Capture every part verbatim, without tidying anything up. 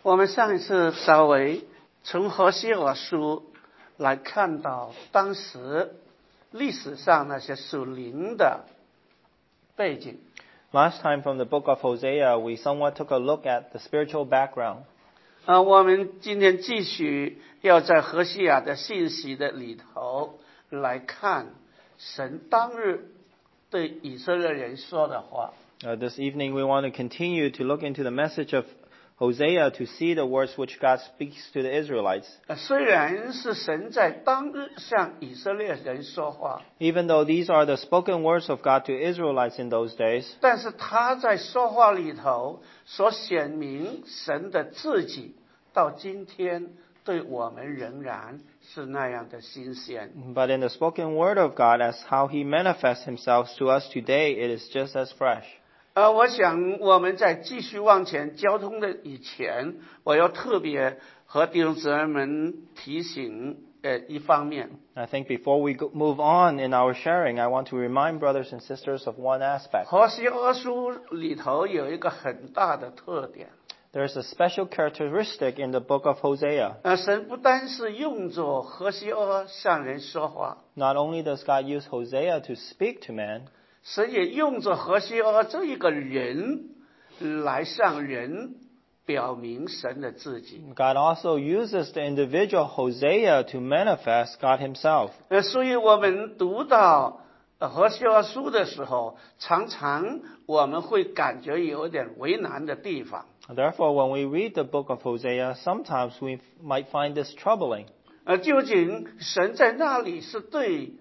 我们上一次稍微从何西阿书来看到当时历史上那些属灵的背景。 Last time from the book of Hosea, we somewhat took a look at the spiritual background. 呃，我们今天继续要在何西阿的信息的里头来看神当日对以色列人说的话。 Uh, this evening we want to continue to look into the message of Hosea to see the words which God speaks to the Israelites. 呃，虽然是神在当日向以色列人说话， Even though these are the spoken words of God to Israelites in those days, 但是他在说话里头所显明神的自己，到今天对我们仍然是那样的新鲜。 but in the spoken word of God, as how He manifests Himself to us today, it is just as fresh. 呃，我想我们在继续往前交通的以前，我要特别和弟兄姊妹们提醒呃一方面。 I think before we go, move on in our sharing, I want to remind brothers and sisters of one aspect. 何西阿书里头有一个很大的特点， There is a special characteristic in the book of Hosea. 呃，神不单是用作何西阿向人说话， Not only does God use Hosea to speak to man, 神也用作何西阿这一个人来向人表明神的自己。 God also uses the individual Hosea to manifest God Himself. 呃，所以我们读到呃何西阿书的时候，常常我们会感觉有点为难的地方。 Therefore, when we read the book of Hosea, sometimes we might find this troubling. 呃，究竟神在那里是对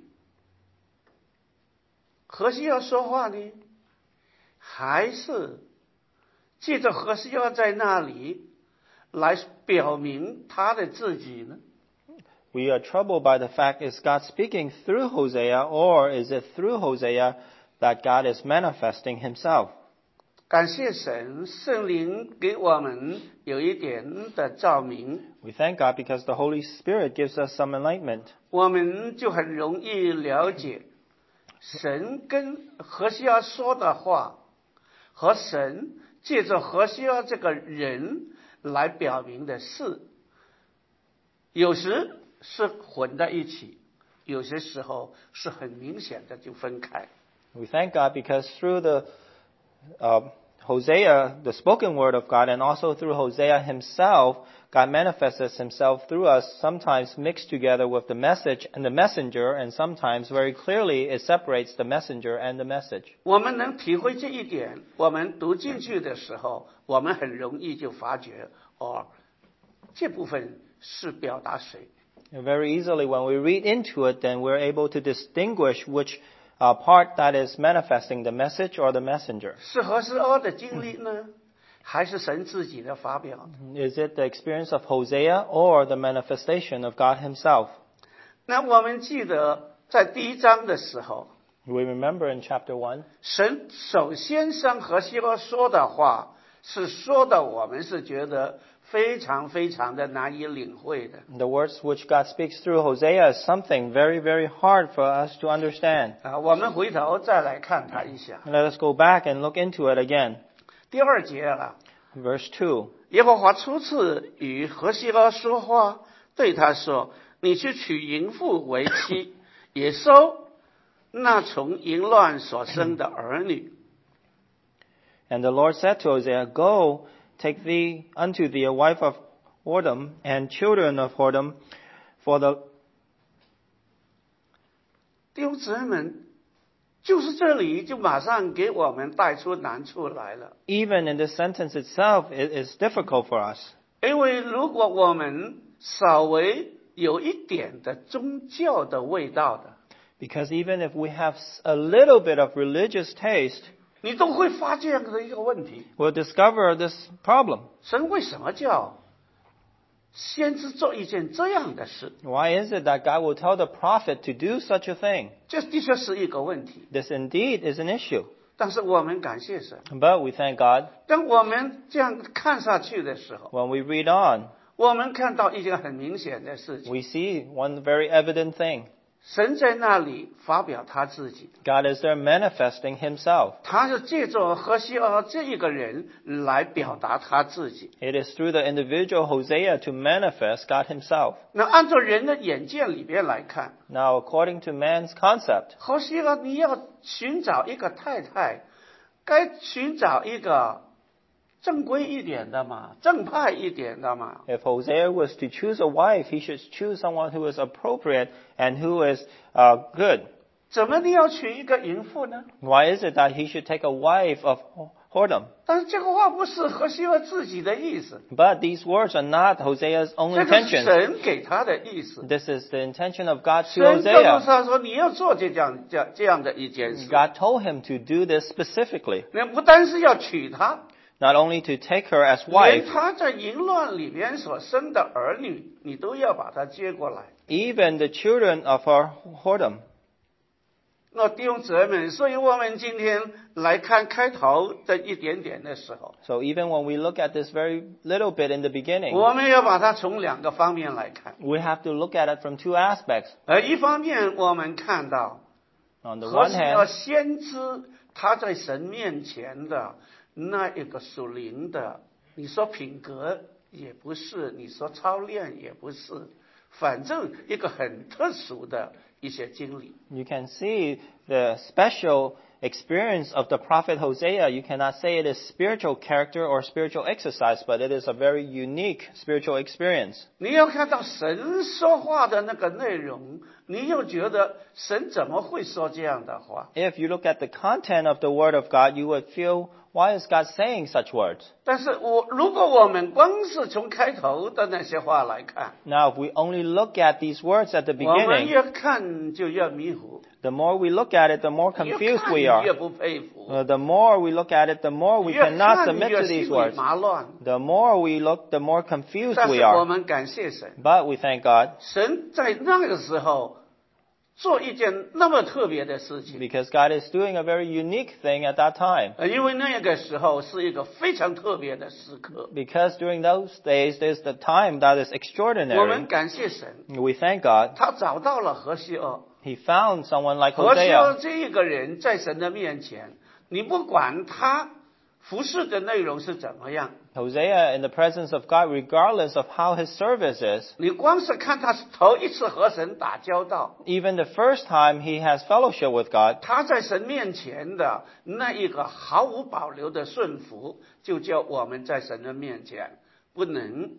何西阿说话呢，还是借着何西阿在那里来表明他的自己呢？ We are troubled by the fact, is God speaking through Hosea, or is it through Hosea that God is manifesting Himself? 感谢神，圣灵给我们有一点的照明， We thank God because the Holy Spirit gives us some enlightenment. 我们就很容易了解神跟何西阿说的话，和神借着何西阿这个人来表明的事，有时是混在一起，有些时候是很明显的就分开。 We thank God because through the uh, Hosea, the spoken word of God, and also through Hosea himself, God manifests Himself through us, sometimes mixed together with the message and the messenger, and sometimes very clearly it separates the messenger and the message. 我们能体会这一点，我们读进去的时候，我们很容易就发觉，哦，这部分是表达谁。 And very easily, when we read into it, then we're able to distinguish which uh, part that is manifesting the message or the messenger. 是何西阿的经历呢，还是神自己的发表？ Is it the experience of Hosea or the manifestation of God Himself? 那我们记得在第一章的时候， We remember in chapter one, 神首先向何西阿说的话，是说的我们是觉得非常非常的难以领会的。 the words which God speaks through Hosea is something very, very hard for us to understand. 啊，我们回头再来看它一下。 Let us go back and look into it again. 第二节了， Verse two. 耶和华初次与何西阿说话，对他说：“你去娶淫妇为妻，也收那从淫乱所生的儿女。” And the Lord said to Hosea, Go, take thee unto thee a wife of whoredom, and children of whoredom, for the 弟兄姊妹们，就是这里就马上给我们带出难处来了。 even in this sentence itself, it is difficult for us. 因为如果我们稍微有一点的宗教的味道的， Because even if we have a little bit of religious taste, 你都会发这样的一个问题： we'll discover this problem. 神为什么叫先知做一件这样的事？ Why is it that God will tell the prophet to do such a thing? 这的确是一个问题。 This indeed is an issue. 但是我们感谢神， But we thank God 当我们这样看下去的时候， when we read on, 我们看到一件很明显的事情： we see one very evident thing. 神在那里发表他自己， God is there manifesting himself. 他是借着何西阿这一个人来表达他自己。 It is through the individual Hosea to manifest God himself. 那按照人的眼界里边来看， Now, according to man's concept, 何西阿你要寻找一个太太，该寻找一个正规一点的嘛，正派一点的嘛。 if Hosea was to choose a wife, he should choose someone who is appropriate and who is uh, good. 怎么你要娶一个淫妇呢？ Why is it that he should take a wife of whoredom? 但是这个话不是何西阿自己的意思， But these words are not Hosea's own 这个是 intention. 神给他的意思。 This is the intention of God to 神告诉 Hosea. 他说：“你要做这样这样这样的一件事。 God told him to do this specifically. 那不单是要娶她， Not only to take her as 连 wife, 他在淫乱里边所生的儿女，你都要把他接过来。 even the children of her whoredom. 那弟兄姊妹们，所以我们今天来看开头的一点点的时候， So even when we look at this very little bit in the beginning, 我们要把它从两个方面来看。 we have to look at it from two aspects. 而一方面，我们看到 On the 何 one 西阿 hand, 先知他在神面前的那一个属灵的，你说品格也不是，你说操练也不是，反正一个很特殊的一些经历。 you can see the special experience of the prophet Hosea. You cannot say it is spiritual character or spiritual exercise, but it is a very unique spiritual experience. 你要看到神说话的那个内容，你又觉得神怎么会说这样的话？ If you look at the content of the Word of God, you would feel, why is God saying such words? 但是我如果我们光是从开头的那些话来看， Now, if we only look at these words at the 我们 beginning, 越看就越迷糊， the more we look at it, the more 越 confused 看 we 越 are. 不佩服， Uh, the more we look at it, the more we 越 cannot 看 submit 越 to 心 these 里 words. 麻乱。 The more we look, the more confused 但 we 是我 are. 们感谢神， But we thank God 神在那个时候做一件那么特别的事情， because God is doing a very unique thing at that time. 呃因为那个时候是一个非常特别的时刻。 Because during those days, there's the time that is 我们 extraordinary. 感谢神， We thank God. 他找到了何西阿。 He found someone like 何西阿 Hosea. 这一个人在神的面前，你不管他服侍的内容是怎么样， Hosea in the presence of God, regardless of how his service is, 你光是看他是头一次和神打交道， even the first time he has fellowship with God, 他在神面前的那一个毫无保留的顺服，就叫我们在神的面前不能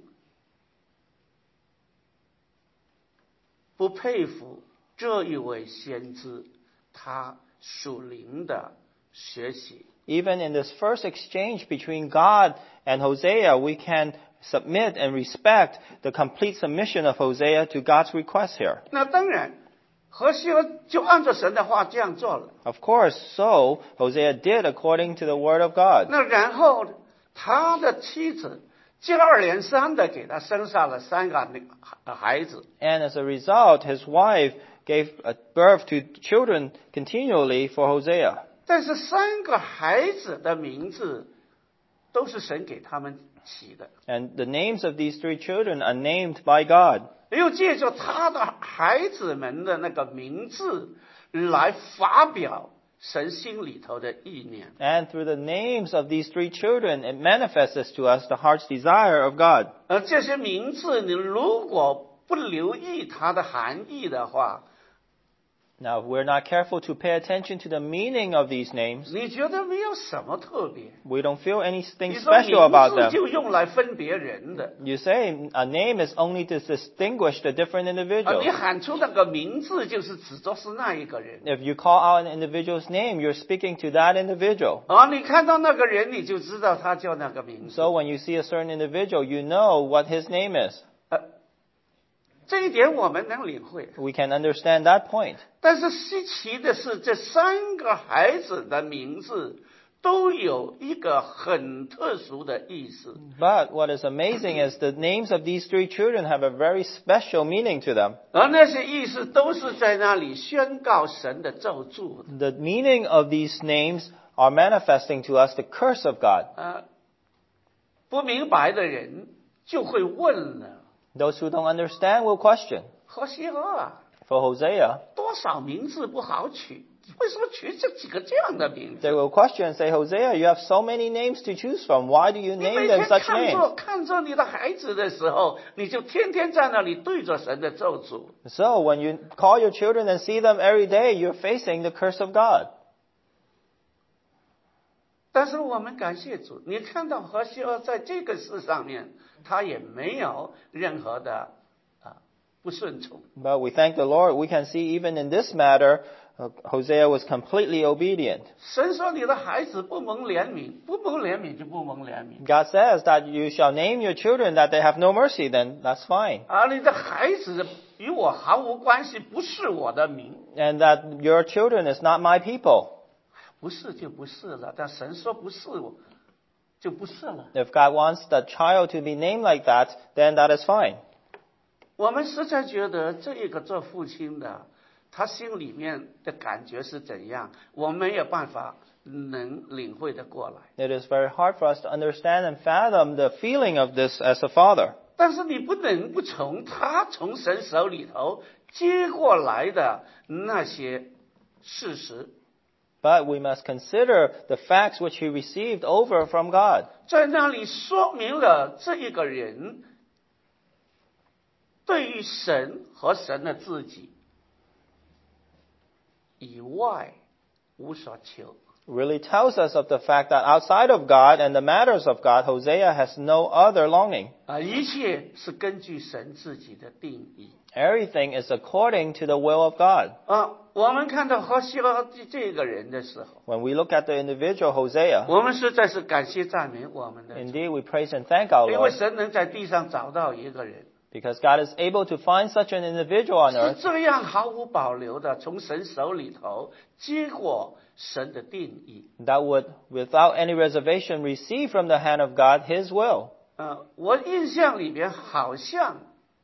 不佩服这一位先知他属灵的学习。 even in this first exchange between God and Hosea, we can submit and respect the complete submission of Hosea to God's request here. 那当然，何西阿就按照神的话这样做了。 Of course, so Hosea did according to the word of God. 那然后他的妻子接二连三的给他生下了三个孩子。 And as a result, his wife gave birth to children continually for Hosea. 但是三个孩子的名字都是神给他们起的， And the names of these three children are named by God. 又借着他的孩子们的那个名字来发表神心里头的意念。 And through the names of these three children, it manifests to us the heart's desire of God. 而这些名字，你如果不留意它的含义的话， Now, if we're not careful to pay attention to the meaning of these names, 你觉得没有什么特别。 we don't feel anything 你说 special about 名字 them. 就用来分别人的， You say a name is only to distinguish the different 啊， individuals. 你喊出那个名字就是指着是那一个人， If you call out an individual's name, you're speaking to that individual. 啊，你看到那个人你就知道他叫那个名字。 So when you see a certain individual, you know what his name is. 这一点我们能领会， We can understand that point. 但是稀奇的是，这三个孩子的名字都有一个很特殊的意思。 But what is amazing is the names of these three children have a very special meaning to them. 而那些意思都是在那里宣告神的咒诅的。 The meaning of these names are manifesting to us the curse of God. 呃，不明白的人就会问了： Those who don't understand will question. 何西阿啊， For Hosea, 多多少名字不好取，为什么取这几个这样的名字？ They will question and say, Hosea, you have so many names to choose from. Why do you 你 name 每 them 天 such 看 names? 着看着你的孩子的时候，你就天天在那里对着神的咒诅。 So when you call your children and see them every day, you're facing the curse of God. 但是我们感谢主，你看到何西阿在这个事上面，他也没有任何的啊不顺从。 But we thank the Lord. We can see even in this matter, uh, Hosea was completely obedient. 神说你的孩子不蒙怜悯，不蒙怜悯就不蒙怜悯。 God says that you shall name your children that they have no mercy, then that's fine. 而你的孩子与我毫无关系，不是我的名， And that your children is not my people. 不是就不是了。但神说不是，就不是了。 If God wants the child to be named like that, then that is fine. 我们实在觉得这一个做父亲的，他心里面的感觉是怎样，我们没有办法能领会的过来。 It is very hard for us to understand and fathom the feeling of this as a father. 但是你不能不从他从神手里头接过来的那些事实， But we must consider the facts which he received over from God. 在那里说明了这一个人对于神和神的自己以外无所求。 Really tells us of the fact that outside of God and the matters of God, Hosea has no other longing. 啊，一切是根据神自己的定义。 Everything is according to the will of God. 啊，我们看到何西阿这个人的时候， When we look at the individual Hosea, 我们实在是感谢赞美我们的主， indeed we praise and thank our 因为 Lord 神能在地上找到一个人， because God is able to find such an individual on 是 earth 这样毫无保留的从神手里头接过神的定义。 that would, without any reservation, receive from the hand of God His will. 呃，我印象里边好像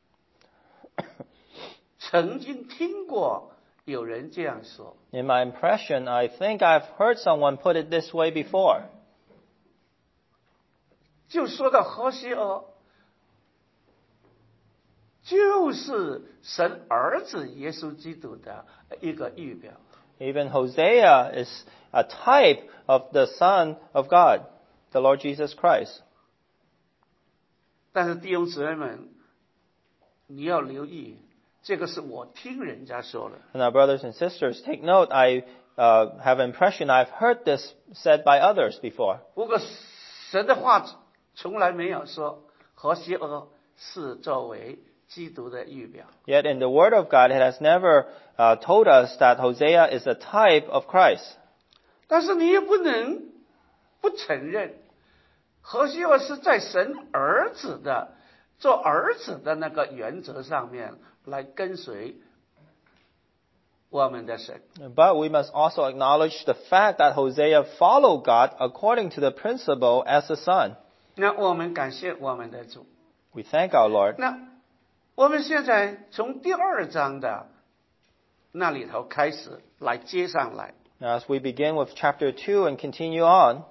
曾经听过有人这样说， In my impression, I think I've heard someone put it this way before. 就说到何西阿，就是神儿子耶稣基督的一个预表。 Even Hosea is a type of the Son of God, the Lord Jesus Christ. 但是弟兄姊妹们，你要留意，这个是我听人家说的。 And our brothers and sisters, take note, I uh, have an impression I've heard this said by others before. 不过神的话从来没有说何西阿是作为基督的预表。 Yet in the Word of God, it has never uh, told us that Hosea is a type of Christ. 但是你也不能不承认，何西阿是在神儿子的做儿子的那个原则上面来跟随我们的神。 But we must also acknowledge the fact that Hosea followed God according to the principle as a son. 那我们感谢我们的主。 We thank our Lord. 那我们现在从第二章的那里头开始来接上来。 Now, as we begin with chapter two and continue on,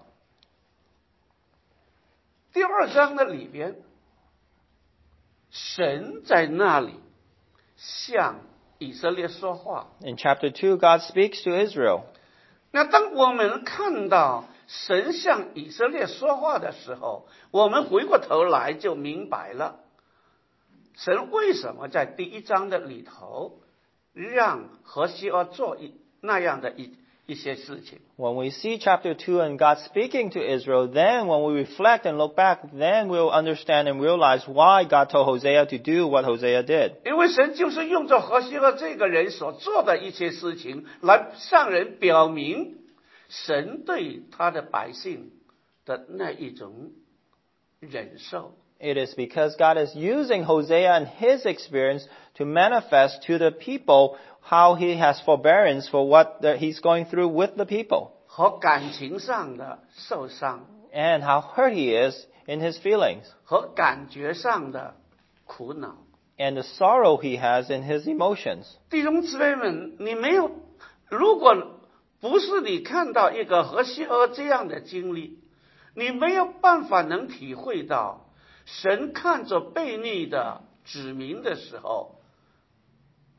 第二章的里边，神在那里向以色列说话。 in chapter two, God speaks to Israel. 那当我们看到神向以色列说话的时候，我们回过头来就明白了，神为什么在第一章的里头让何西阿做一那样的一一些事情。 When we see chapter two and God speaking to Israel, then when we reflect and look back, then we'll understand and realize why God told Hosea to do what Hosea did. 因为神就是用着何西阿这个人所做的一些事情，来向人表明神对他的百姓的那一种忍受。 It is because God is using Hosea and his experience to manifest to the people how he has forbearance for what the, he's going through with the people 和感情上的受伤， and how hurt he is in his feelings 和感觉上的苦恼。 and the sorrow he has in his emotions. 弟兄姊妹们，你没有，如果不是你看到一个何西阿这样的经历，你没有办法能体会到神看着悖逆的子民的时候，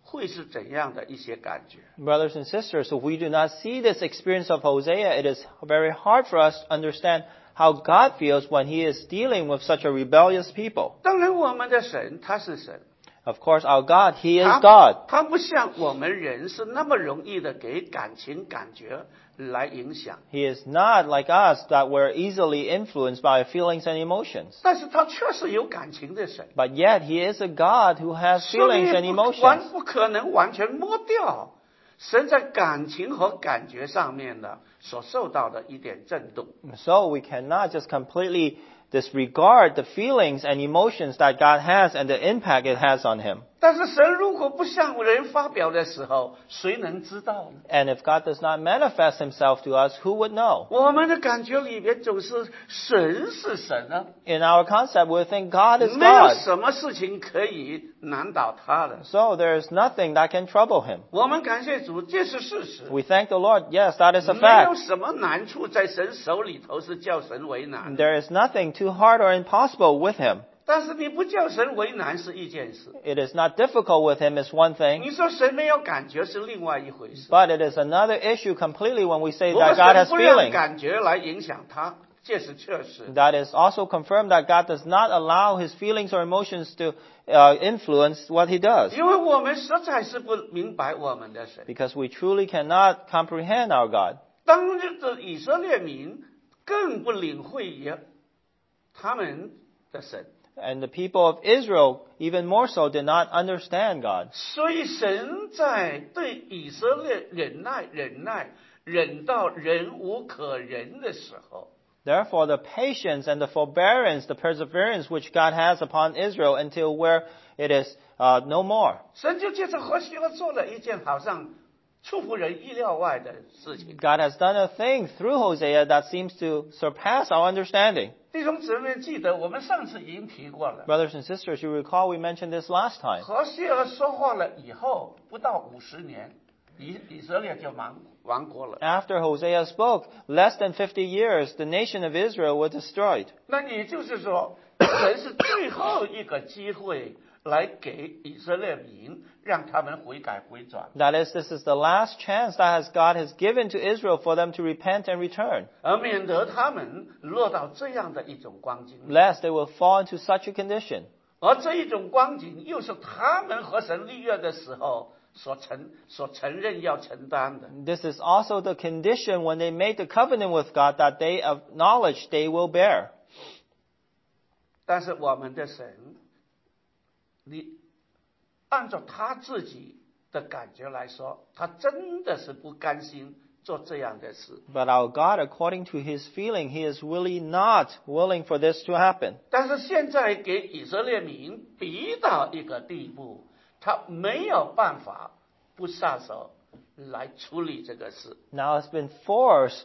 会是怎样的一些感觉。 Brothers and sisters, if we do not see this experience of Hosea, it is very hard for us to understand how God feels when He is dealing with such a rebellious people. 当然我们的神他是神， Of course, our God, He is 他 God. 他不像我们人是那么容易的给感情感觉来影响， He is not like us that we're easily influenced by feelings and emotions. 但是他确实有感情的神， But yet, He is a God who has 所 feelings 以 and 不完 emotions. 不可能完全抹掉神在感情和感觉上面的所受到的一点震动。 So we cannot just completely disregard the feelings and emotions that God has and the impact it has on Him. 但是神如果不向人发表的时候，谁能知道呢？ And if God does not manifest Himself to us, who would know? 我们的感觉里面总是神是神啊， In our concept, we think God is 没有 God. 什么事情可以难倒他的。 So there is nothing that can trouble Him. 我们感谢主，这是事实。 We thank the Lord. Yes, that is a 没有 fact. 什么难处在神手里头是叫神为难的， There is nothing too hard or impossible with Him. 但是你不叫神为难是一件事。 It is not difficult with Him is one thing, 你说神没有感觉是另外一回事。 but it is another issue completely when we say 如果 that God 神 has 不让 feelings. 感觉来影响他，这是确实。 That is also confirmed that God does not allow His feelings or emotions to uh, influence what He does. 因为我们实在是不明白我们的神。 Because we truly cannot comprehend our God. 当日的以色列民更不领会也他们的神， And the people of Israel, even more so, did not understand God. 所以神在对以色列忍耐、忍耐、忍到忍无可忍的时候， Therefore, the patience and the forbearance, the perseverance which God has upon Israel until where it is uh, no more. 神就借着何西阿做了一件好像出乎人意料外的事情。 God has done a thing through Hosea that seems to surpass our understanding. 弟兄姊妹记得，我们上次已经提过了。 Brothers and sisters, you recall we mentioned this last time. 何西阿说话了以后，不到五十年，以以色列就亡亡国了。 After Hosea spoke, less than fifty years, the nation of Israel was destroyed. 那也就是说，神是最后一个机会来给以色列民，让他们悔改回转， That is, this is the last chance that has God has given to Israel for them to repent and return, 而免得他们落到这样的一种光景。 lest they will fall into such a condition. 而这一种光景，又是他们和神立约的时候所承所承认要承担的。 This is also the condition when they made the covenant with God that they acknowledge they will bear. 但是我们的神，你按照他自己的感觉来说，他真的是不甘心做这样的事。 But our God, according to His feeling, He is really not willing for this to happen. 但是现在给以色列民逼到一个地步，他没有办法不下手来处理这个事。 Now it's been forced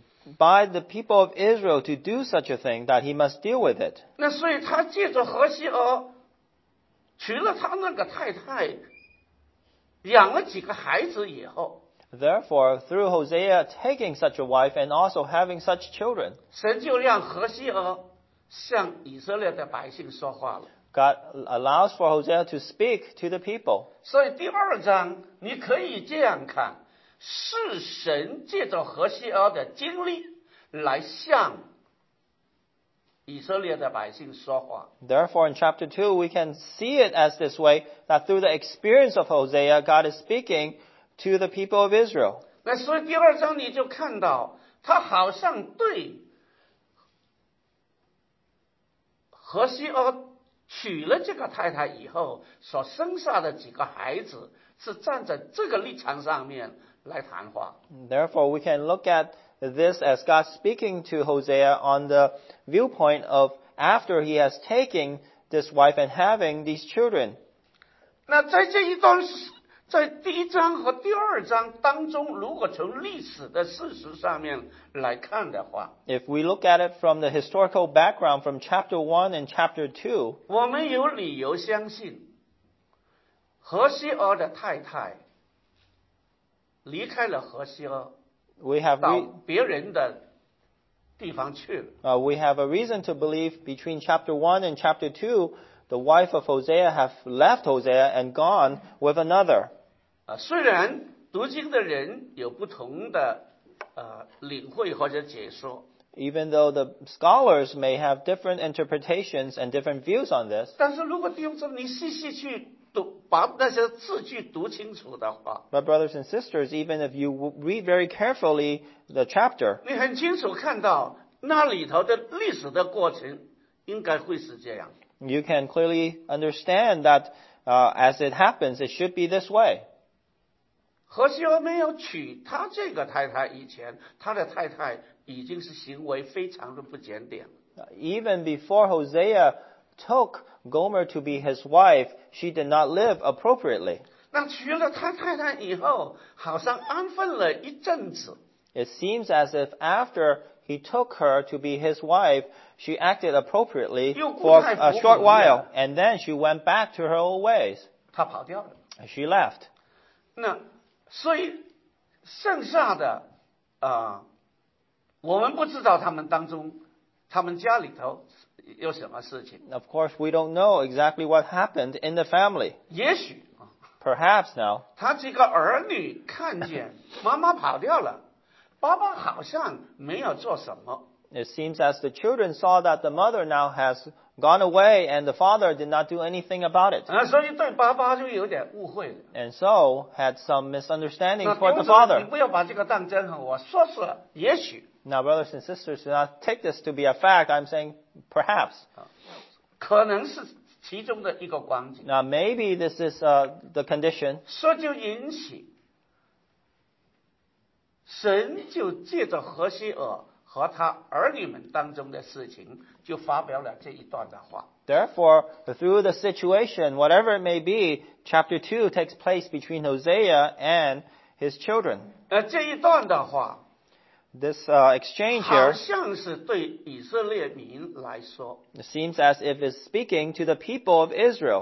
by the people of Israel to do such a thing that He must deal with it. 那所以他借着何西阿娶了他那个太太，养了几个孩子以后， Therefore, through Hosea taking such a wife and also having such children, 神就让何西阿向以色列的百姓说话了。 God allows for Hosea to speak to the people. 所以第二章你可以这样看，是神借着何西阿的经历来向以色列的百姓说话。 Therefore, in chapter two, we can see it as this way, that through the experience of Hosea, God is speaking to the people of Israel. 那所以第二章你就看到，他好像对何西阿娶了这个太太以后所生下的几个孩子，是站在这个立场上面来谈话。 Therefore, we can look at this as God speaking to Hosea on the viewpoint of after he has taken this wife and having these children. 那在这一段，在第一章和第二章当中，如果从历史的事实上面来看的话， If we look at it from the historical background from chapter one and chapter two, 我们有理由相信，何西阿的太太离开了何西阿， we have 到 re- 别人的地方去了。 uh, we have a reason to believe between chapter one and chapter two, the wife of Hosea have left Hosea and gone with another. 啊，虽然读经的人有不同的呃领会或者解说， Even though the scholars may have different interpretations and different views on this, 但是如果弟兄姊妹你细细去读，把那些字句读清楚的话， but brothers and sisters, even if you w- read very carefully the chapter, 你很清楚看到那里头的历史的过程应该会是这样。 you can clearly understand that uh, as it happens, it should be this way. 何西阿没有娶他这个太太以前，他的太太已经是行为非常的不检点。 Even before Hosea took Gomer to be his wife, she did not live appropriately. 那娶了他太太以后，好像安分了一阵子， It seems as if after he took her to be his wife, she acted appropriately for a short while, and then she went back to her old ways. 他跑掉了。 She left. 那所以剩下的啊、呃，我们不知道他们当中，他们家里头有什么事情。 Of course, we don't know exactly what happened in the family. 也许 Perhaps now, 他几个儿女看见妈妈跑掉了，爸爸好像没有做什么。 it seems as the children saw that the mother now has gone away and the father did not do anything about it. 啊，所以对爸爸就有点误会了。 And so had some misunderstanding 那 toward the 你 father. 不要把这个当真哈，我说是也许， Now, brothers and sisters, do not take this to be a fact. I'm saying perhaps. 可能是其中的一个光景。 Now, maybe this is uh, the condition. 所以就引起神就借着何西尔和他儿女们当中的事情，就发表了这一段的话。 Therefore, through the situation, whatever it may be, chapter two takes place between Hosea and his children. 呃，这一段的话， This uh, exchange 好 here, 像是对以色列民来说， it seems as if it's speaking to the people of Israel.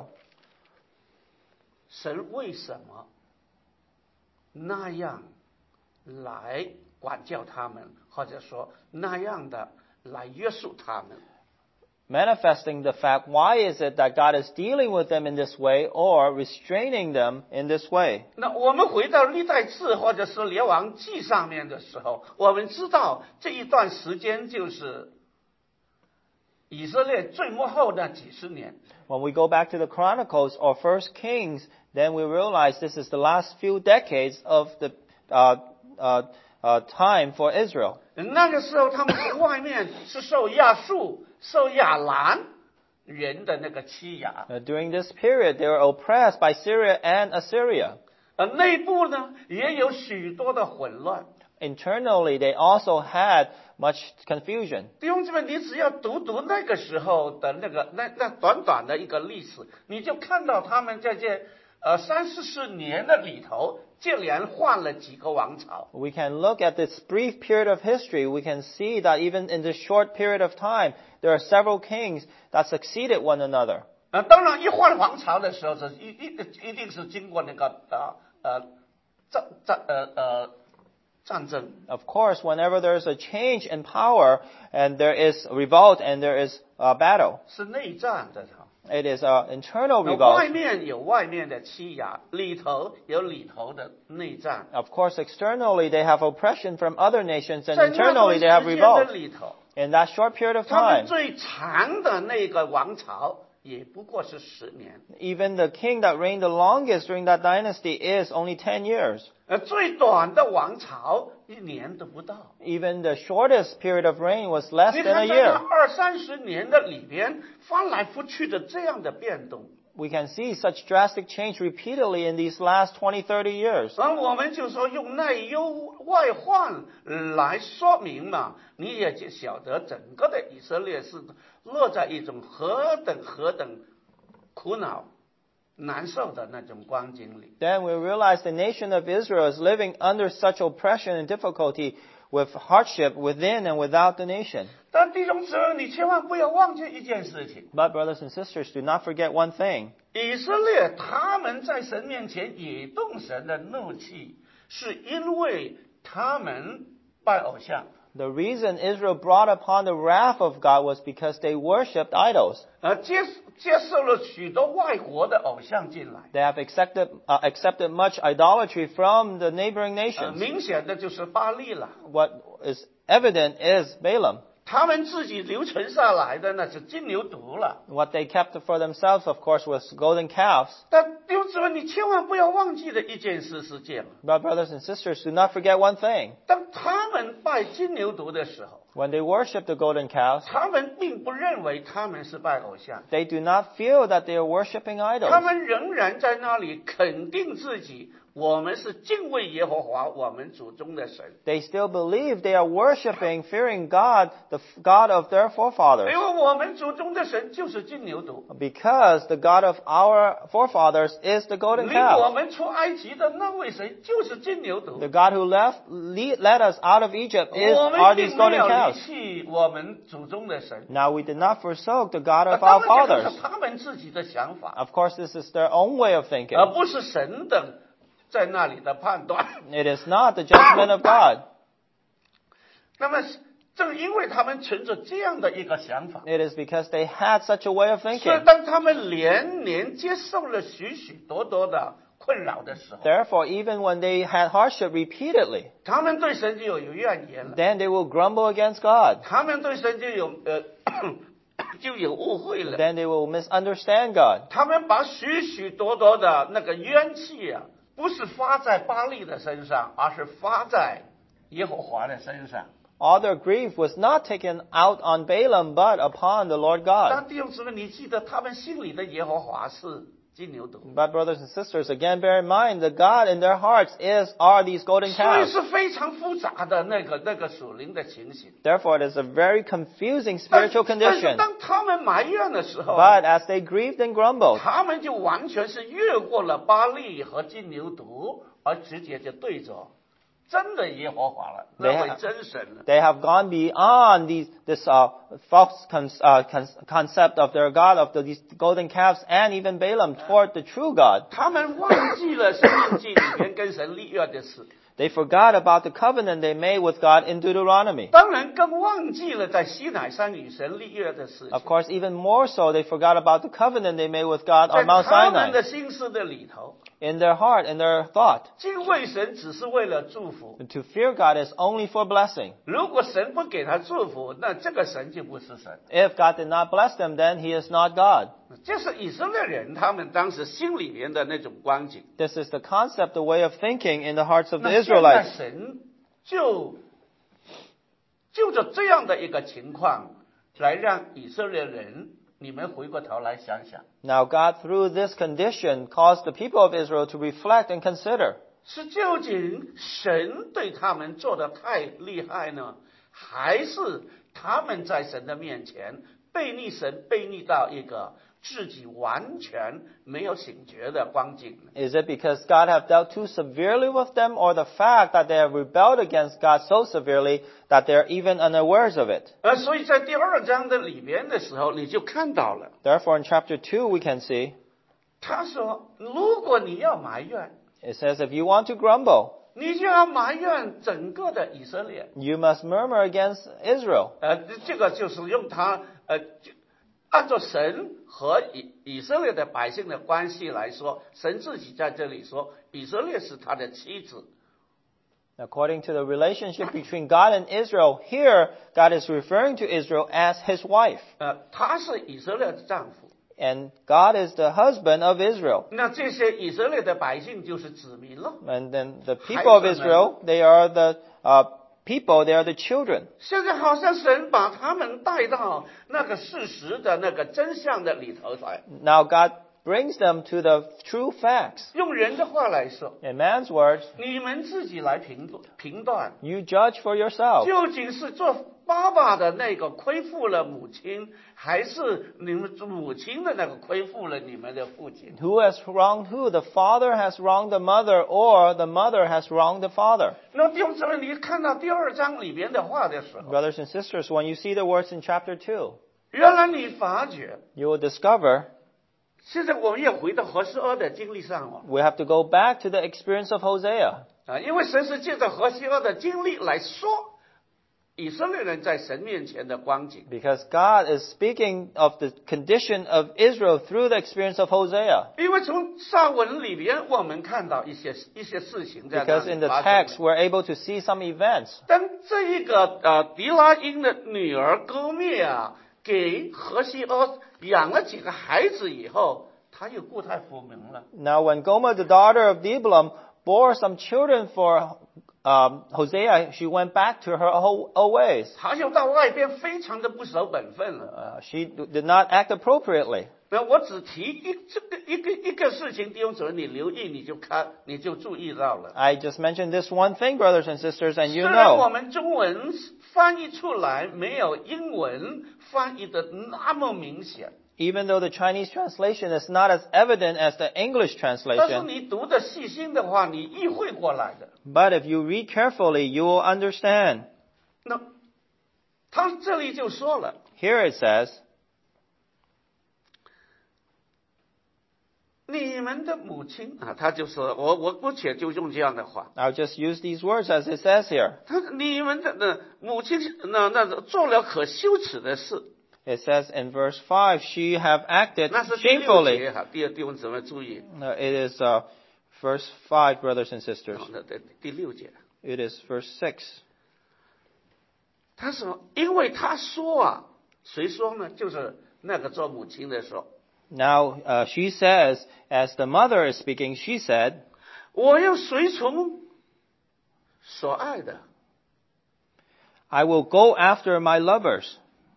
神为什么那样来管教他们，或者说那样的来约束他们？ Manifesting the fact, why is it that God is dealing with them in this way or restraining them in this way? 那我们回到历代志或者是列王记上面的时候，我们知道这一段时间就是以色列最末后的几十年。 When we go back to the Chronicles or First Kings, then we realize this is the last few decades of the uh, uh, uh, time for Israel. 那个时候他们是外面是受亚述、受亚兰人的那个欺压， Uh, during this period, they were oppressed by Syria and Assyria. 而内部呢也有许多的混乱。 Internally, they also had much confusion. 弟兄姊妹，你只要读读那个时候的那个那那短短的一个历史，你就看到他们在这呃三四十年的里头，接连换了几个王朝。 We can look at this brief period of history. We can see that even in this short period of time, there are several kings that succeeded one another. 呃，当然一换王朝的时候，是一一一定是经过那个呃呃战战呃呃战争。 Of course, whenever there is a change in power and there is revolt and there is a battle, 是内战的， it is an internal 那外 revolt. 面有外面的欺压，里头有里头的内战。 Of course, externally they have oppression from other nations, and 在那段 internally 时 they have 间的 revolt. 里头， In that short period of 他们 time, 最长的那个王朝也不过是十年， even the king that reigned the longest during that dynasty is only ten years. 呃，最短的王朝一年都不到。 Even the shortest period of reign was less 你 than 看， a 在那 year. 二三十年的里边，翻来覆去的这样的变动， We can see such drastic change repeatedly in these last twenty, thirty years. 而我们就说用内忧外患来说明嘛，你也就晓得整个的以色列是落在一种何等何等苦恼、难受的那种光景里。 Then we realize the nation of Israel is living under such oppression and difficulty with hardship within and without the nation. 但弟兄姊妹，你千万不要忘记一件事情： But brothers and sisters, do not forget one thing. 以色列他们在神面前也动神的怒气，是因为他们拜偶像。 The reason Israel brought upon the wrath of God was because they worshipped idols. 呃，接接受了许多外国的偶像进来， They have accepted, uh, accepted much idolatry from the neighboring 呃， nations. 明显的就是巴利了。 What is evident is Balaam. 他们自己留存下来的那是金牛犊了。 What they kept for themselves, of course, was golden calves. 但弟兄姊妹，你千万不要忘记的一件事是这样： But brothers and sisters, do not forget one thing. 当他们拜金牛犊的时候， When they worship the golden calves, 他们并不认为他们是拜偶像， they do not feel that they are worshiping 他 idols. 们仍然在那里肯定自己，我们是敬畏耶和华我们祖宗的神。 They still believe they are worshiping, fearing God, the f- God of their 因 forefathers. 为我们祖宗的神就是金牛犊， Because the God of our forefathers is the golden 领我 calf. 们出埃及的那位神就是金牛 The 犊。 God who left, lead, led us out of Egypt is, 我们 are 并 these 没 golden 有离 calves. 弃我们祖宗的神， Now we did not forsake the God 呃 of 当 our 然这 fathers. 是他们自己的想法， Of course, this is their own way of thinking. 而不是神的在那里的判断。 It is not the judgment of God. 那么正因为他们存着这样的一个想法， It is because they had such a way of 所以 thinking. 当他们连年接受了许许多多的困扰的时候， Therefore, even when they had hardship repeatedly, 他们对神就有怨言了， then they will grumble against God. 他们对神就有呃就有误会了， Then they will misunderstand God. 他们把许许多多的那个冤气啊，不是发在巴利的身上，而是发在耶和华的身上。 All their grief was not taken out on Balaam, but upon the Lord God. 当弟兄姊妹，你记得他们心里的耶和华是金牛犊， But brothers and sisters, again bear in mind the God in their hearts is are these golden 所以 calves. 是非常复杂的那个那个属灵的情形。 Therefore, it is a very confusing 但 spiritual 但是 condition. 当他们埋怨的时候， But as they grieved and grumbled, 他们就完全是越过了巴利和金牛犊，而直接就对着真的耶和华了，那位真神了。 they have gone beyond these, this uh, false con- uh, con- concept of their God, of the, these golden calves, and even Balaam toward the true God. 他们忘记了生命记里面跟神立约的事， They forgot about the covenant they made with God in Deuteronomy. 当然更忘记了在西乃山与神立约的事情。 Of course, even more so, they forgot about the covenant they made with God 在 on Mount 他们 Sinai. 的心思的里头， In their heart, in their thought, 敬畏神只是为了祝福。 to fear God is only for blessing. 如果神不给他祝福，那这个神就不是神。 If God did not bless them, then He is not God. 这是以色列人他们当时心里面的那种光景。 This is the concept, the way of thinking in the hearts of the 那现在 Israelites. 神就就着这样的一个情况，来让以色列人，你们回过头来想想， Now God, through this condition, caused the people of Israel to reflect and consider. 是究竟神对他们做的太厉害呢，还是他们在神的面前背逆神，背逆到一个自己完全没有醒觉的光景呢？ Is it because God have dealt too severely with them, or the fact that they have rebelled against God so severely that they are even unawares of it? 呃，所以在第二章的里边的时候，你就看到了， Therefore, in chapter two, we can see, 他说，如果你要埋怨， it says, if you want to grumble, 你就要埋怨整个的以色列。 you must murmur against Israel. 呃，这个就是用他呃，就按照神和以以色列的百姓的关系来说，神自己在这里说，以色列是他的妻子。 According to the relationship between God and Israel, here God is referring to Israel as His wife. 呃，他是以色列的丈夫。 And God is the husband of Israel. 那这些以色列的百姓就是子民了。 And then the people of Israel, they are the uh, people, they are the children. 现在好像神把他们带到那个事实的那个真相的里头来。 Now God brings them to the true facts. 用人的话来说， In man's words, 你们自己来评断评断， you judge for yourself. 究竟是做爸爸的那个亏负了母亲，还是你们母亲的那个亏负了你们的父亲？ Who has wronged who? The father has wronged the mother, or the mother has wronged the father. 那弟兄姊妹，你看到第二章里边的话的时候， Brothers and sisters, when you see the words in chapter two, 原来你发觉， you will discover 现在我们也回到何西阿的经历上了 we have to go back to the experience of Hosea. 啊，因为神是借着何西阿的经历来说以色列人在神面前的光景。 Because God is speaking of the condition of Israel through the experience of Hosea. 因为从上文里边，我们看到一些一些事情在那 Because in 里 the 发 text 生。 we're able to see some events. 当这一个呃迪拉因的女儿歌灭啊，给何西阿养了几个孩子以后，他又故态复萌了。 Now when Gomer, the daughter of Diblam, bore some children for um, Hosea, she went back to her old, old ways. 他又到外边非常的不守本分了。 Uh, she d- did not act appropriately. 那我只提一这个一个一个事情，弟兄姊妹，你留意你就看你就注意到了。 I just mentioned this one thing, brothers and sisters, and 虽 you 然我 know. 们中文翻译出来没有英文翻译的那么明显， Even though the Chinese translation is not as evident as the English 但是 translation, 你读的细心的话，你意会过来的。 but if you read carefully, you will understand. 那他这里就说了， Here it says, 你们的母亲啊，他就说，我我姑且就用这样的话， I'll just use these words as it says here. 他你们的那母亲那那做了可羞耻的事， It says in verse five, she have acted 那是第六 shamefully. 节哈。第二弟兄姊妹注意， Uh, it is uh, verse five, brothers and sisters. 好的，对第六节， It is verse six. 他说，因为他说啊，谁说呢？就是那个做母亲的说， Now, uh, she says, as the mother is speaking, she said, 我要随从所爱的， I will go after my lovers.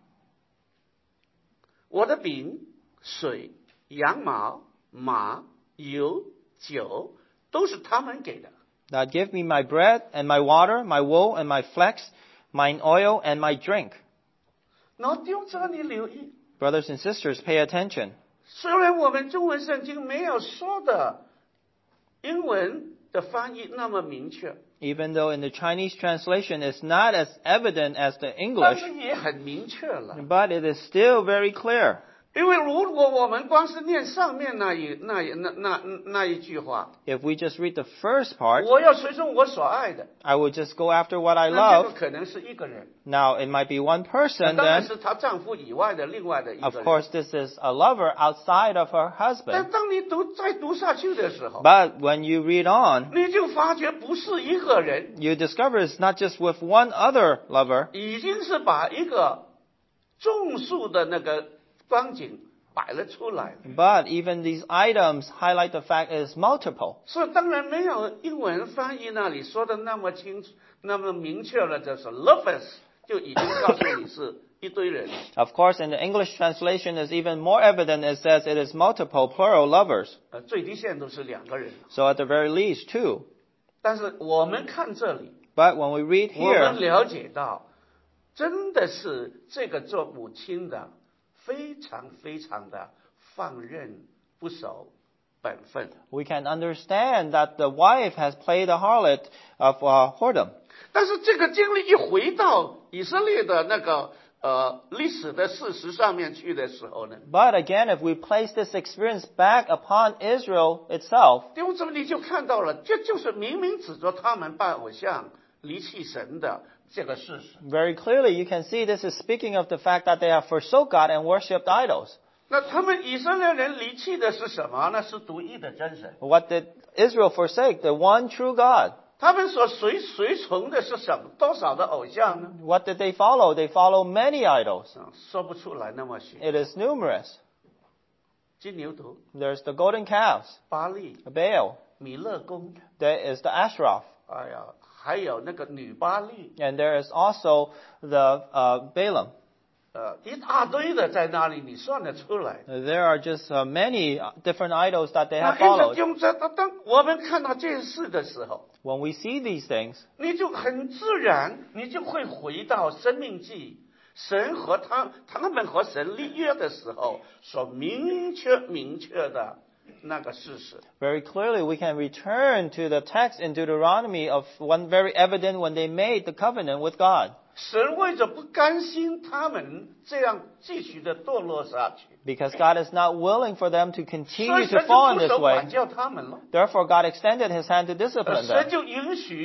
我的饼、水、羊毛、马、油、酒，都是他们给的。 Now give me my bread and my water, my wool and my flax, mine oil and my drink. 那弟兄姊妹，你留意， Brothers and sisters, pay attention. 虽然我们中文圣经没有说的英文的翻译那么明确， Even though in the Chinese translation it's not as evident as the 但 English, 是也很明确了。 but it is still very clear. 因为如果我们光是念上面那一那一那那那一句话， If we just read the first part, 我要随从我所爱的， I will just go after what I 那这个 love. 可能是一个人， Now, it might be one person 当然 then. 是她丈夫以外的另外的一 Of 个人。 course, this is a lover outside of her 但 husband. 当你读再读下去的时候， But when you read on, 你就发觉不是一个人， you discover it's not just with one other lover, 已经是把一个种树的那个光景摆了出来。 but even these items highlight the fact it is multiple. 所以当然没有英文翻译那里说的那么清楚、那么明确了，就是 lovers 就已经告诉你是一堆人。 Of course, in the English translation, it's even more evident. It says it is multiple, plural lovers. 呃，最低限度是两个人。 So at the very least, two. 但是我们看这里， But when we read 我们 here, 了解到，真的是这个做母亲的非常非常的放任不守本分。 we can understand that the wife has played the harlot of uh, whoredom. 但是这个经历一回到以色列的那个呃历史的事实上面去的时候呢， But again, if we place this experience back upon Israel itself, 弟兄姊妹你就看到了，这就是明明指着他们拜偶像、离弃神的这个事实。 very clearly you can see this is speaking of the fact that they have forsook God and worshipped idols. 那他们以色列人离弃的是什么呢？是独一的真神。 What did Israel forsake? The one true God. 他们所随随从的是什么？多少的偶像呢？ What did they follow? They follow many idols. 啊，说不出来那么许。 It is numerous. 金牛犊、 There's the golden calves, 巴利、 Baal. 米勒公， There is the Asherah. 哎呀，还有那个女巴利， And there is also the uh, Balaam. 呃，一大堆的在那里，你算得出来。 There are just uh, many different idols that they 那 have 因此， followed. 用这当当我们看到这件事的时候， When we see these things, 你就很自然，你就会回到《生命记》，神和他他们和神立约的时候所明确明确的那个事实。 very clearly we can return to the text in Deuteronomy of one very evident when they made the covenant with God. 神为着不甘心他们这样继续的堕落下去， Because God is not willing for them to 所 continue 以神 to 就 fall in 出 this 手 way. 管教他们了。 Therefore, God extended His hand to 呃 discipline 神 them. 就允许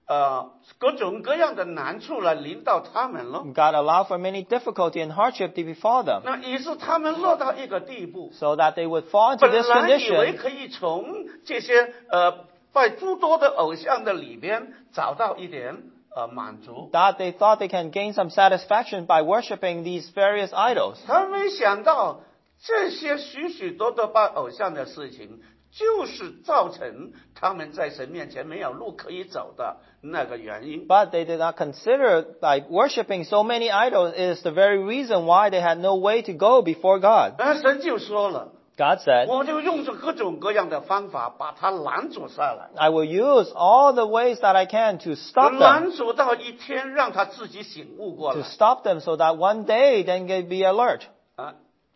呃各种各样的难处来临到他们了。 God allowed for many difficulty and hardship to befall them, 那于是他们落到一个地步， so that they would fall into 本 this 来以为 condition 可以从这些呃拜诸多的偶像的里边找到一点呃满足， that they thought they can gain some satisfaction by worshiping these various idols. 他没想到这些许许多多拜偶像的事情，就是造成他们在神面前没有路可以走的那个原因。 But they did not consider by worshiping so many idols is the very reason why they had no way to go before God. 而神就说了， God said, 我就用着各种各样的方法把他拦阻下来， I will use all the ways that I can to stop them, 拦阻到一天让他自己醒悟过 to 来 stop them so that one day they can be alert. 啊，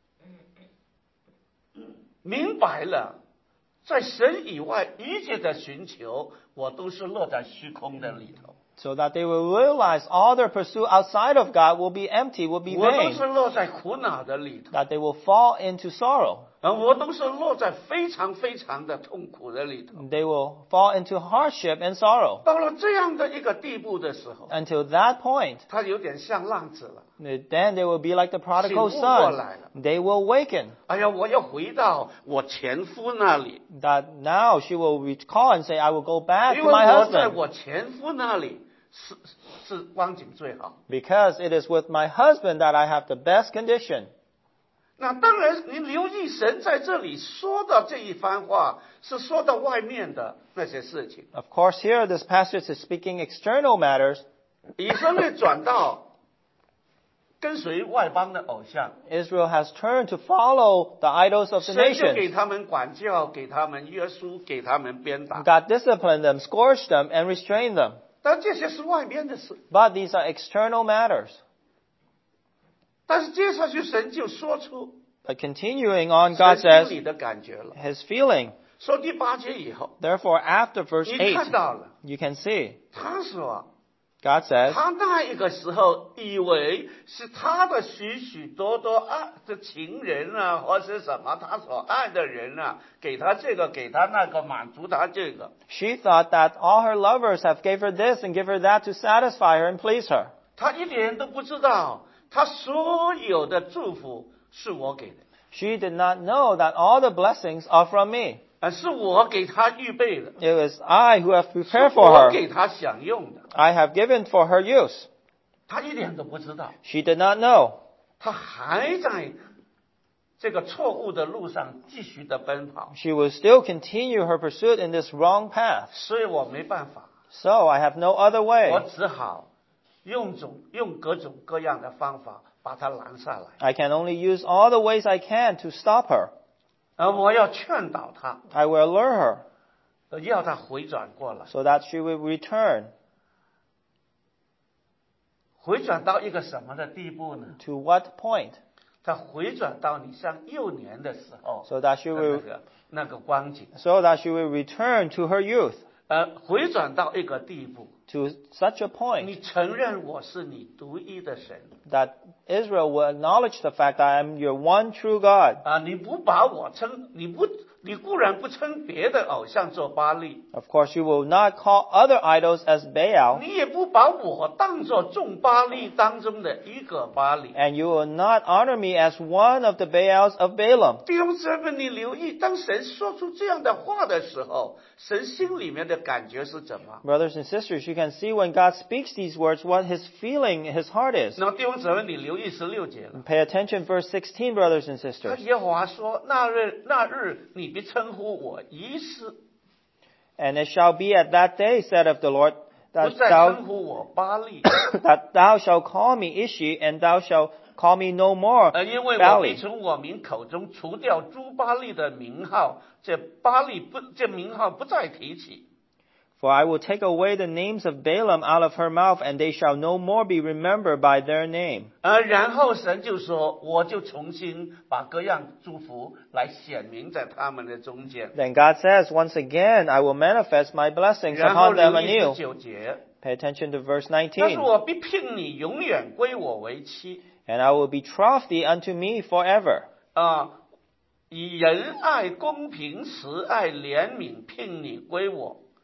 明白了，在神以外一切的寻求，我都是落在虚空的里头， So that they will realize all their pursuit outside of God will be empty, will be 我都 vain, 是落在苦恼的里头， that they will fall into sorrow. 啊，我都是落在非常非常的痛苦的里头。 They will fall into hardship and sorrow. 到了这样的一个地步的时候， Until that point, 他有点像浪子了。 then they will be like the prodigal 醒悟过 son. 来了。 They will waken. 哎呀，我要回到我前夫那里， That now she will recall and say, I will go back 因 to 为 my 我在 husband 我前夫那里是是光景最好。 because it is with my husband that I have the best condition. 那当然，你留意神在这里说的这一番话，是说到外面的那些事情。 Of course, here this passage is speaking external matters. 以色列转到跟随外邦的偶像， Israel has turned to follow the idols of the 神就给 nations. 他们管教，给他们约束，给他们鞭打。 God disciplined them, scourged them, and restrained them. 但这些是外面的事。 But these are external matters. 但是接下去神就说出 But continuing on, 神 God 心 says 里的感觉了。 his feeling. 说第八节以后， Therefore, after verse 你 eight, 看到了， you can see, 他说。 God says, 他那一个时候以为是他的许许多多爱的情人啊，或是什么他所爱的人啊，给他这个，给他那个，满足他这个。 she thought that all her lovers have gave her this and give her that to satisfy her and please her. 他一点都不知道，他所有的祝福是我给的， She did not know that all the blessings are from me. 啊，是我给他预备的， It was I who have 是 prepared for 我 her. 给他享用的。 I have given for her use. 他一点都不知道， She did not know. 他还在这个错误的路上继续的奔跑， She will still continue her pursuit in this wrong path. 所以我没办法。 So I have no other 我 way. 只好用种用各种各样的方法把它拦下来。 I can only use all the ways I can to stop her. 而我要劝导他， I will lure her 要他回转过来， so that she will return. 回转到一个什么的地步呢？ To what point? 他回转到你上幼年的时候 So that she 的那 will, 个那个光景， so that she will return to her youth. 呃，回转到一个地步， To such a point 你承认我是你独一的神 that Israel will acknowledge the fact that I am your one true God. 啊！你不把我称，你不，你固然不称别的偶像做巴力， Of course, you will not call other idols as Baal, 你也不把我当作众巴力当中的一个巴力。 and you will not honor me as one of the Baals of Balaam. 弟兄姊妹，你留意，当神说出这样的话的时候，神心里面的感觉是怎么？ Brothers and sisters, you can see when God speaks these words what his feeling, his heart is. 那么弟兄姊妹，你留意十六节了。 Pay attention, verse sixteen, brothers and 他 sisters. 耶和华说：“那日那日，你必称呼我一世， And it shall be at that day, said of the Lord, 不 that 再 thou, 称呼我巴力， that thou shalt call me Ishi, and thou shalt call me no more 呃，因为我必 Bali. 从我民口中除掉诸巴力的名号，这巴力不，这名号不再提起。” For I will take away the names of Balaam out of her mouth, and they shall no more be remembered by their name. 呃，然后神就说：“我就重新把各样祝福来显明在他们的中间。” Then God says, once again, I will manifest my blessings 然后 upon them 留意十 anew. 九节， Pay attention to verse 他说：“ nineteen. 我必聘你永远归我为妻。” And I will betroth thee unto me forever. 啊，以仁爱、公平、慈爱、怜悯聘你归我，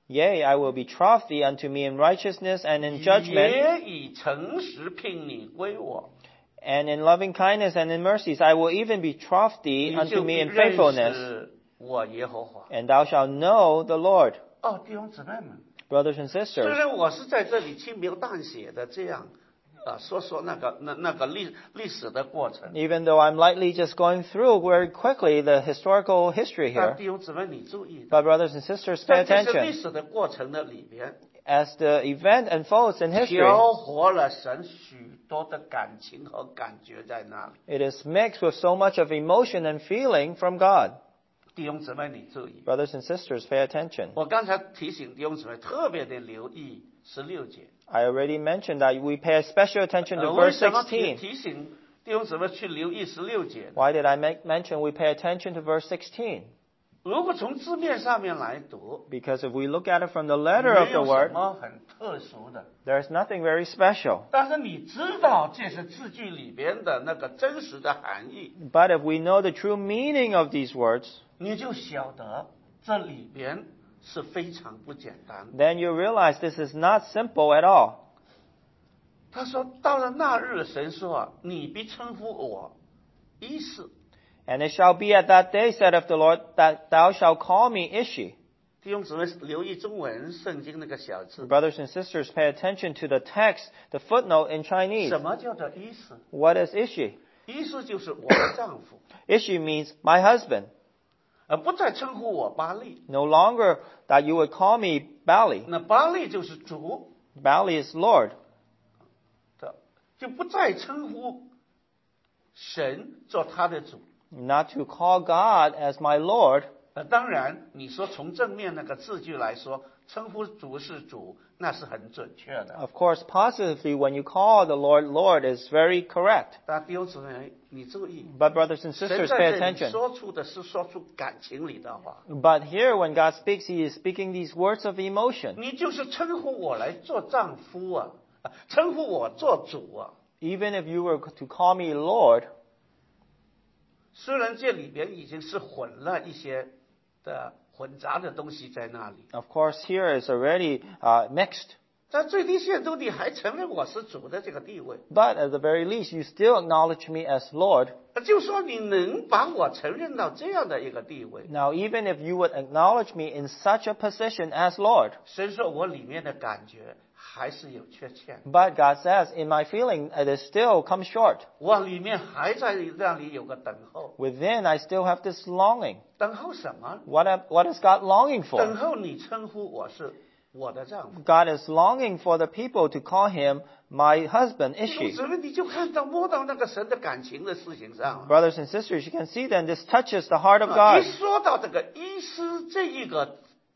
Yea, I will betroth thee unto me in righteousness and in judgment, 也以诚实聘你归我， and in loving kindness and in mercies. I will even betroth thee 你 unto 就 me 必 in 认 faithfulness, 识我耶和华。 and thou shalt know the Lord. 哦，弟兄姊妹们， Brothers and 虽 sisters, 然我是在这里轻描淡写的这样，啊，说说那个那那个历历史的过程， even though I'm lightly just going through very quickly the historical history 但 here, 弟兄姊妹你注意， but brothers and sisters, pay 在这些历 attention. 史的过程的里边， As the event unfolds in history, 调和了神许多的感情和感觉在那里。 it is mixed with so much of emotion and feeling from God. 弟兄姊妹你注意， Brothers and sisters, pay attention. 我刚才提醒弟兄姊妹特别的留意十六节。 I already mentioned that we pay special attention 呃 to 为 verse 什么提 sixteen. 提醒弟兄姊妹去留意十六节呢？ Why did I make, mention we pay attention to verse sixteen? 如果从字面上面来读， Because if we look at it from the letter of 没 the 有什 word, 么很特殊的。 there's nothing very special. 但是你知道这是字句里边的那个真实的含义， But if we know the true meaning of these words, 你就晓得这里边是非常不简单。 then you realize this is not simple at all. 他说：“到了那日，神说，你必称呼我伊士。 And it shall be at that day, said of the Lord, that thou shalt call me Ishi. ” 弟兄姊妹留意中文圣经那个小字， Brothers and sisters, pay attention to the text, the footnote in Chinese. 什么叫做伊士？ What is Ishi? 伊士就是我的丈夫， Ishi means my husband. 而不再称呼我巴利。 No longer that you would call me Bali. 那巴利就是主 Bali is Lord. 的，就不再称呼神做他的主。 Not to call God as my Lord. 呃，当然，你说从正面那个字句来说，称呼主是主，那是很准确的。 Of course, positively, when you call the Lord Lord, is very correct. 但弟兄姊妹，你注意， But brothers and 神 sisters, 在 pay 这里 attention. 说出的是说出感情里的话， But here, when God speaks, He is speaking these words of emotion. 你就是称呼我来做丈夫啊，啊称呼我做主啊。 Even if you were to call me Lord, 虽然这里边已经是混了一些的混杂的东西在那里， of course, here is already uh, mixed. 但最低限度你还承认我是主的这个地位， But at the very least, you still acknowledge me as Lord. 就说你能把我承认到这样的一个地位。 Now, even if you would acknowledge me in such a position as Lord, 神说我里面的感觉还是有缺陷， but God says, in my feeling, it is still come short. 我里面还在让你有个等候， Within, I still have this longing. 等候什么？ What, am- what is God longing 等 for? 候你称呼我是我的丈夫。 God is longing for the people to call him my husband, 弟兄 Ishi. 姊妹，你就看到摸到那个神的感情的事情上了。 Brothers and sisters, you can see then this touches the heart of 啊 God. 一说到这个医师这一个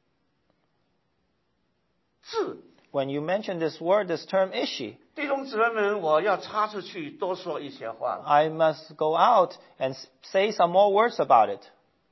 字， When you mention this word, this term Ishi, 弟兄姊妹们，我要插出去多说一些话。 I must go out and s- say some more words about it.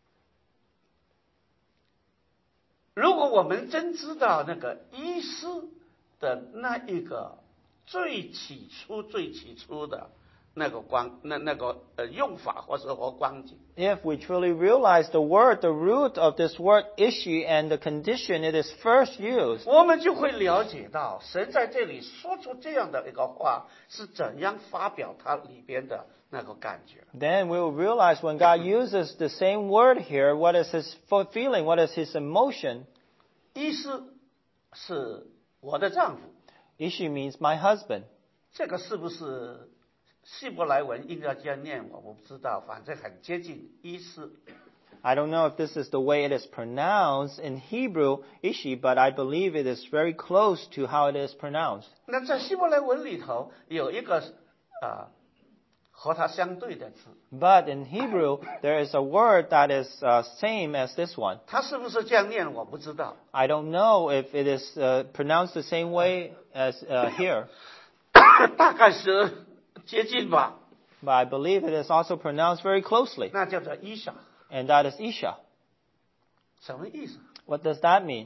如果我们真知道那个医师的那一个最起初、最起初的那个光、那那个呃用法或者和光景， If we truly realize the word, the root of this word Ishi and the condition it is first used, 我们就会了解到神在这里说出这样的一个话是怎样发表它里边的那个感觉。 then we will realize when God uses the same word here, what is his fu- feeling, what is his emotion. 医师是我的丈夫， Ishi means my husband. 这个是不是希伯来文应该这样念？我我不知道，反正很接近医师。 I don't know if this is the way it is pronounced in Hebrew, Ishi, but I believe it is very close to how it is pronounced. 那在希伯来文里头有一个啊、和它相对的字， But in Hebrew, there is a word that is uh, same as this one. 它是不是这样念？我不知道。 I don't know if it is uh, pronounced the same way as uh, here, 大概是接近吧， but I believe it is also pronounced very closely, 那叫做伊莎， and that is Isha. 什么意思？ What does that mean?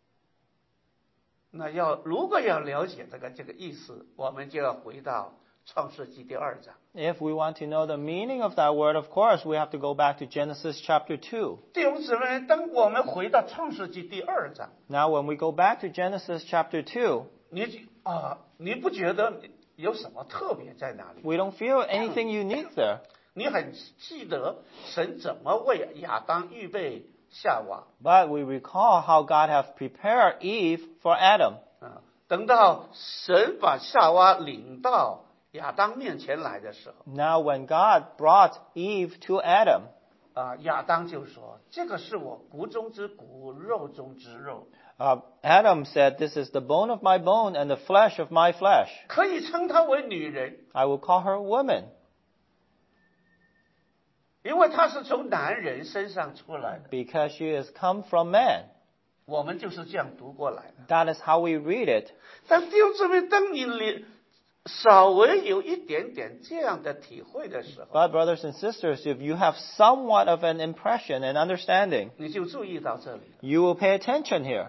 那要如果要了解这个这个意思，我们就要回到创世纪第二章。 If we want to know the meaning of that word, of course, we have to go back to Genesis chapter two. 弟兄姊妹，当我们回到创世纪第二章， Now, when we go back to Genesis chapter two, 你就啊，你不觉得有什么特别在哪里？ we don't feel anything unique there. 你很记得神怎么为亚当预备夏娃 But we recall how God have prepared Eve for Adam. 啊？等到神把夏娃领到亚当面前来的时候， Now, when God brought Eve to Adam, 啊，亚当就说：“这个是我骨中之骨，肉中之肉， uh, Adam said, "This is the bone of my bone and the flesh of my flesh. 可以称她为女人， I will call her woman, 因为她是从男人身上出来的。 because she has come from man." ” 我们就是这样读过来的。 That is how we read it. 但弟兄姊妹，当你连稍微有一点点这样的体会的时候， But brothers and sisters, if you have somewhat of an impression and understanding, 你就注意到这里了。 you will pay attention here.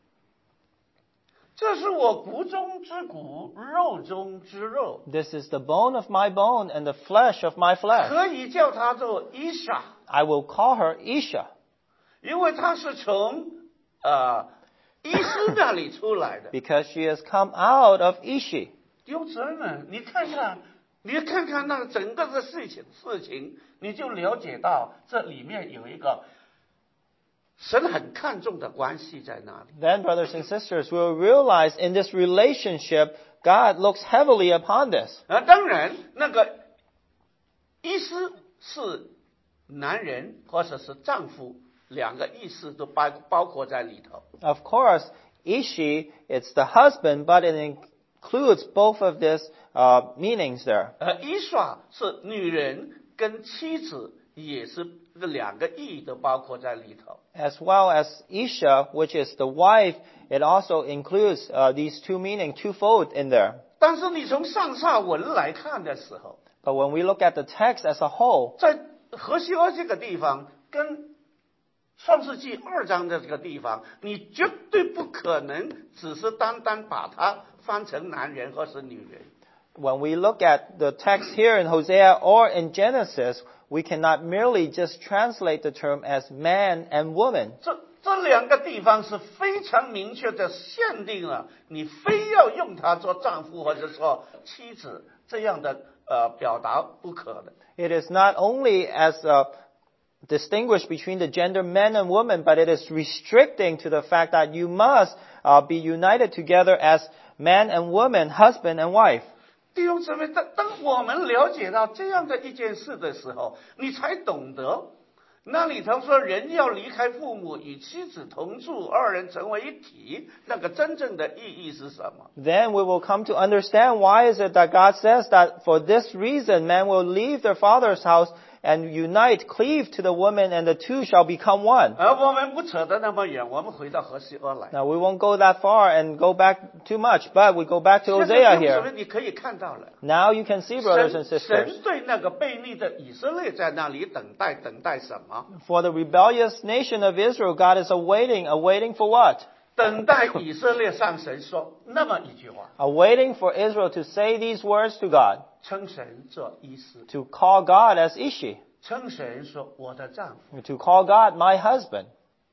这是我骨中之骨，肉中之肉， This is the bone of my bone and the flesh of my flesh. 可以叫它做伊莎， I will call her Isha, 因为她是从呃伊斯那里出来的。 because she has come out of Ishi. 弟兄姊妹们，你看看，你看看那整个的事情事情，你就了解到这里面有一个神很看重的关系在那里。 Then, brothers and sisters, we will realize in this relationship, God looks heavily upon this. 啊，当然，那个伊斯是男人或者是丈夫，两个意思都包包括在里头。 Of course, Ishi, it's the husband, but it includes both of these uh, meanings there. 呃，伊莎是女人跟妻子，也是这两个意义都包括在里头。 As well as Isha, which is the wife, it also includes uh, these two meanings, twofold in there. 但是你从上下文来看的时候， But when we look at the text as a whole, 在何西阿这个地方跟创世纪二章的这个地方，你绝对不可能只是单单把它翻成男人或是女人。 when we look at the text here in Hosea or in Genesis, we cannot merely just translate the term as man and woman. 这这两个地方是非常明确的限定了，你非要用它做丈夫或者说妻子这样的呃表达不可的。 It is not only as uh, distinguished between the gender men and women, but it is restricting to the fact that you must uh, be united together as man and woman, husband and wife. 弟兄姊妹，当当我们了解到这样的一件事的时候，你才懂得那里头说人要离开父母，与妻子同住，二人成为一体，那个真正的意义是什么？ Then we will come to understand why is it that God says that for this reason man will leave their father's house and unite, cleave to the woman, and the two shall become one. 而我们不扯得那么远，我们回到何西阿来。 Now we won't go that far and go back too much, but we go back to 现在 Hosea 弟兄姊妹 here. 你可以看到了， Now you can see, brothers and 神 sisters, 神对那个悖逆的以色列在那里等待，等待什么？ for the rebellious nation of Israel, God is awaiting, awaiting for what? 等待以色列向神说那么一句话， Awaiting for Israel to say these words to God, 称神做医师， to call God as Ishi, 称神说我的丈夫。 to call God my husband.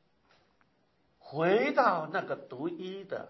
回到那个独一的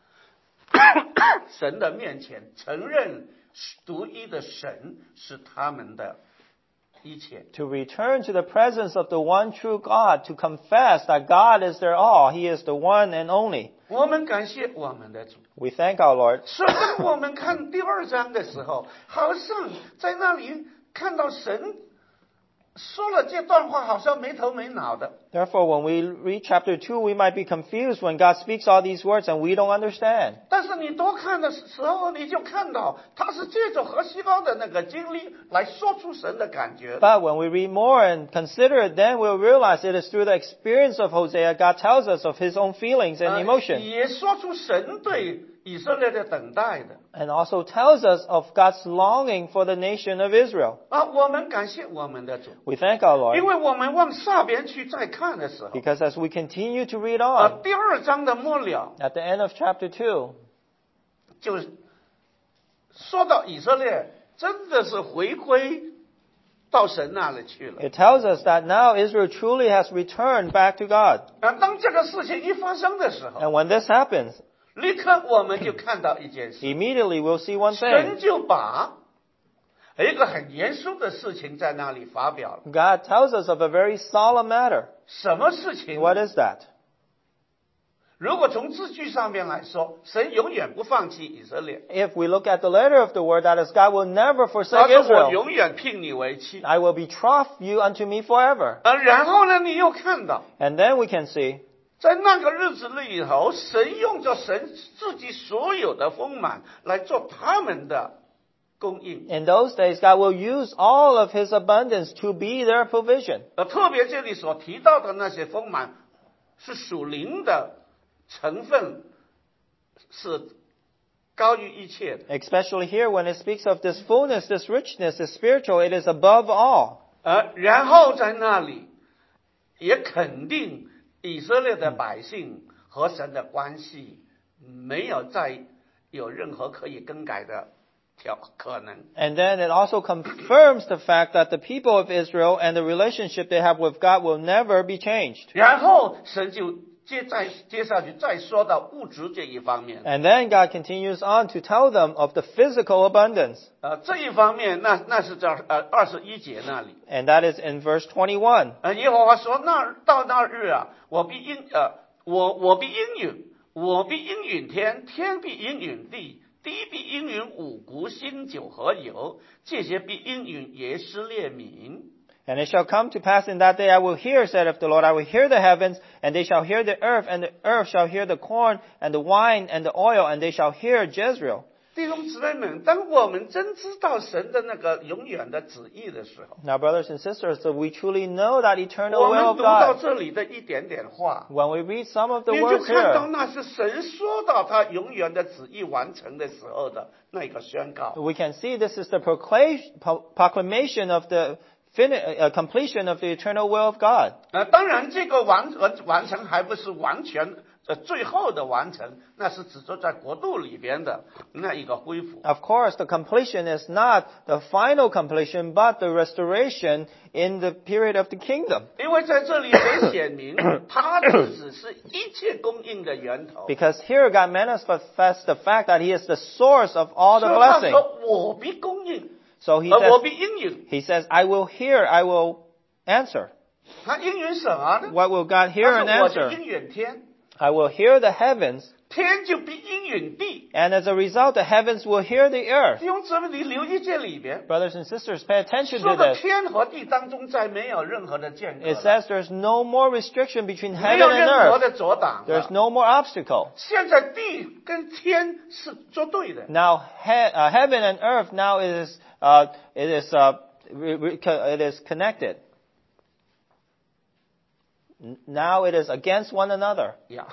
神的面前，承认独一的神是他们的一切。 To return to the presence of the one true God, to confess that God is their all, He is the one and only. 我们感谢我们的主。 We thank our Lord. 所以当我们看第二章的时候，好像在那里看到神说了这段话，好像没头没脑的。 Therefore, when we read chapter two, we might be confused when God speaks all these words and we don't understand. 但是你多看的时候，你就看到他是借着何西阿的那个经历来说出神的感觉。 But when we read more and consider it, then we'll realize it is through the experience of Hosea, God tells us of His own feelings and 呃 emotions. 也说出神对以色列的等待的。 And also tells us of God's longing for the nation of Israel. 啊，我们感谢我们的主， We thank our 因 Lord 为我们往下边去再看的时候， because as we continue to read 啊， on, 第二章的末了 at the end of chapter two, 就是说到以色列真的是回归到神那里去了。 It tells us that now Israel truly has returned back to God. 啊，当这个事情一发生的时候， And when this happens, 立刻我们就看到一件事， immediately we'll see one 神 thing. 就把一个很严肃的事情在那里发表了。 God tells us of a very solemn matter. 什么事情？ What is that? 如果从字句上面来说，神永远不放弃以色列， If we look at the letter of the word, that is, God will never 他 forsake 说我 Israel. 永远聘你为妻。 I will betroth you unto me forever. 啊，然后呢，你又看到， And then we can see, 在那个日子里头，神用着神自己所有的丰满来做他们的供应。 in those days, God will use all of His abundance to be their provision. 呃，特别这里所提到的那些丰满，是属灵的成分，是高于一切的。 Especially here, when it speaks of this fullness, this richness, is spiritual, it is above all. 呃，然后在那里也肯定以色列的百姓和神的关系没有再有任何可以更改的条可能。 And then it also confirms the fact that the people of Israel and the relationship they have with God will never be changed. 然后神就接在接下去再说到物质这一方面。 And then God continues on to tell them of the physical abundance. 呃，这一方面，那那是在呃二十一节那里。 And that is in verse twenty-one. 呃，耶和华说：“那到那日啊，我必应呃，我我必应允，我必应允天，天必应允地，地必应允五谷、新酒和油，这些必应允耶斯列民。” And it shall come to pass in that day, I will hear, saith the Lord, I will hear the heavens, and they shall hear the earth, and the earth shall hear the corn, and the wine, and the oil, and they shall hear Jezreel. 弟兄姊妹们，当我们真知道神的那个永远的旨意的时候， Now, brothers and sisters, so we truly know that eternal 我 will 们 of 读到 God. 这里的一点点话， When we read some of the 你就 words 看到 here, 那是神说到他永远的旨意完成的时候的那个宣告。 we can see this is the procla- pro- proclamation of the fin- uh, completion of the eternal will of God. 呃，当然，这个完完完成还不是完全呃最后的完成，那是指着在国度里边的那一个恢复。 Of course, the completion is not the final completion, but the restoration in the period of the kingdom. 因为在这里很显明，他只只是一切供应的源头。 Because here God manifests the fact that He is the source of all the 所以他 blessing. 说：“我必供应， So He 呃，我 says, 必应允。 He says, I will hear, I will answer. ” 他应允什么呢？ What will God hear 他 and 说：“我就 answer? 应允天， I will hear the heavens, 天就必应允地。 and as a result, the heavens will hear the earth. 弟兄姊妹，你留意这里边 Brothers and sisters, pay attention 说 to 的 this. 天和地当中，再没有任何的间隔 It 了， says there's no more restriction between 没 heaven 有 and 任何 earth. 的阻挡了。 There's no more obstacle. 现在地跟天是作对的， Now, he- uh, heaven and earth now is uh, it is uh, re- re- co- it is connected. N- Now it is against one another. 呀。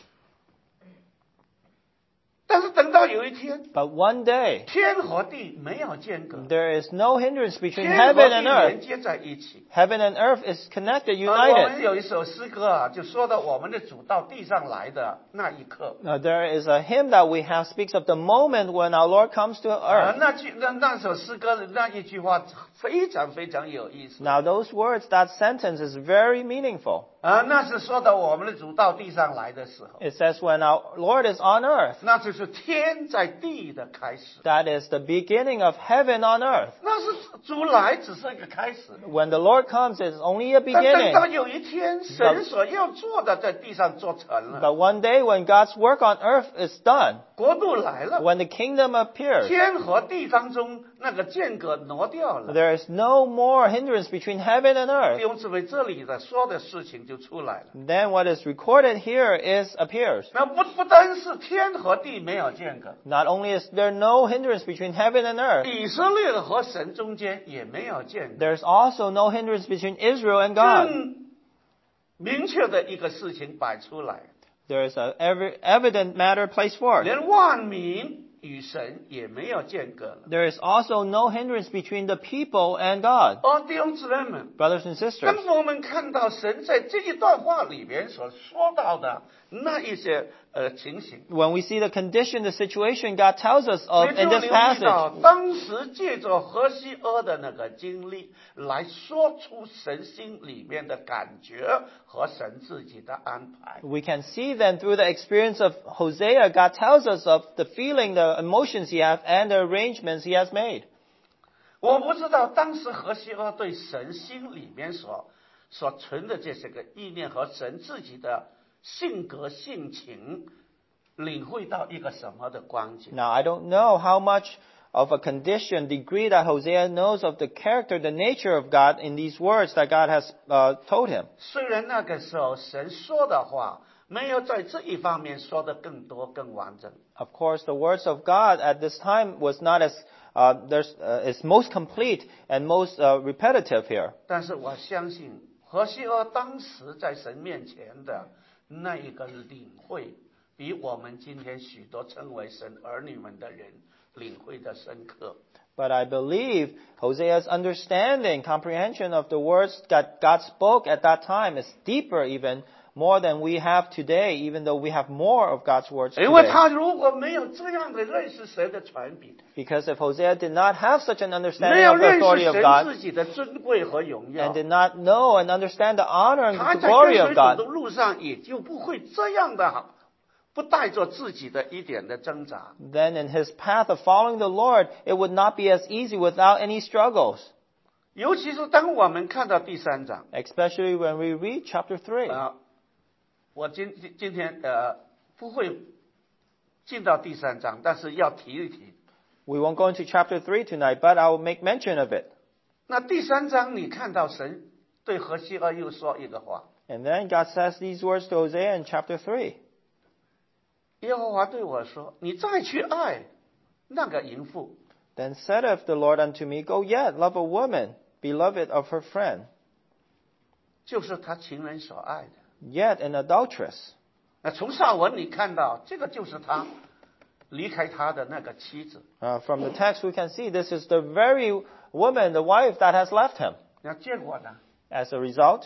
但是等到有一天， But one day 天和地没有间隔， there is no hindrance between 天和 heaven 地 and earth. 连接在一起。 Heaven and earth is connected, 呃我们 united. 有一首诗歌啊，就说到我们的主到地上来的那一刻。 Now, there is a hymn that we have speaks of the moment when our Lord comes to 啊， earth. 那句那那首诗歌的那一句话非常非常有意思 Now, those words, that sentence is very meaningful. 啊，那是说到我们的主到地上来的时候， It says when our Lord is on earth, 那就是天在地的开始。 that is the beginning of heaven on earth. 那是主来只是一个开始， When the Lord comes, it's only a 但等到 beginning. 有一天神所要做的在地上做成了， But one day when God's work on earth is done, 国度来了， when the kingdom appears, 天和地当中那个间隔挪掉了。 there is no more hindrance between heaven and 弟 earth. 兄姊妹，这里的说的事情就出来了。 Then what is recorded here is appears. 那不不单是天和地没有间隔， Not only is there no hindrance between heaven and earth, 以色列和神中间也没有间隔。 there's also no hindrance between Israel and God. 更明确的一个事情摆出来， There is a ever, evident matter placed forth. 连万民与神也没有间隔了。 There is also no hindrance between the people and God. 哦，弟兄姊妹们， Brothers and sisters, 当我们看到神在这一段话里边所说到的那一些呃情形， when we see the condition, the situation God tells us of 也 in 就 this 留意到 passage, 当时借着何西阿的那个经历来说出神心里面的感觉和神自己的安排。 we can see then through the experience of Hosea, God tells us of the feeling, the emotions he has, and the arrangements he has made. 我不知道当时何西阿对神心里面所所存的这些个意念和神自己的性格性情，领会到一个什么的光景。 Now, I don't know how much of a condition, degree that Hosea knows of the character, the nature of God in these words that God has uh, told him. 虽然那个时候神说的话没有在这一方面说的更多更完整， Of course, the words of God at this time was not as uh, there's, uh, is most complete and most uh, repetitive here. 但是我相信何西阿当时在神面前的那一个领会，比我们今天许多称为神儿女们的人领会的深刻。 But I believe Hosea's understanding, comprehension of the words that God spoke at that time is deeper even, more than we have today, even though we have more of God's words 因为 today. 他如果没有这样的认识神的权柄， Because if Hosea did not have such an 没 understanding 有 of the 认识 authority of 神 God, 自己的尊贵和荣耀 and，did not know and understand the honor and 他 the 在 glory 跟 of 随主的 God, 路上也就不会这样的好，不带着自己的一点的挣扎。 then in his path of following the Lord, it would not be as easy without any struggles. 尤其是当我们看到第三章， Especially when we read chapter three. 啊，我今今今天呃不会进到第三章，但是要提一提。 We won't go into chapter three tonight, but I will make mention of it. 那第三章你看到神对何西阿又说一个话， And then God says these words to Hosea in chapter three. 耶和华对我说：“你再去爱那个淫妇， Then saith the Lord unto me, Go yet, love a woman, beloved of her friend, 就是他情人所爱的。 yet an adulteress. ” 那从上文你看到，这个就是他离开他的那个妻子。 Uh, from the text we can see this is the very woman, the wife that has left him. 那结果呢？ As a result,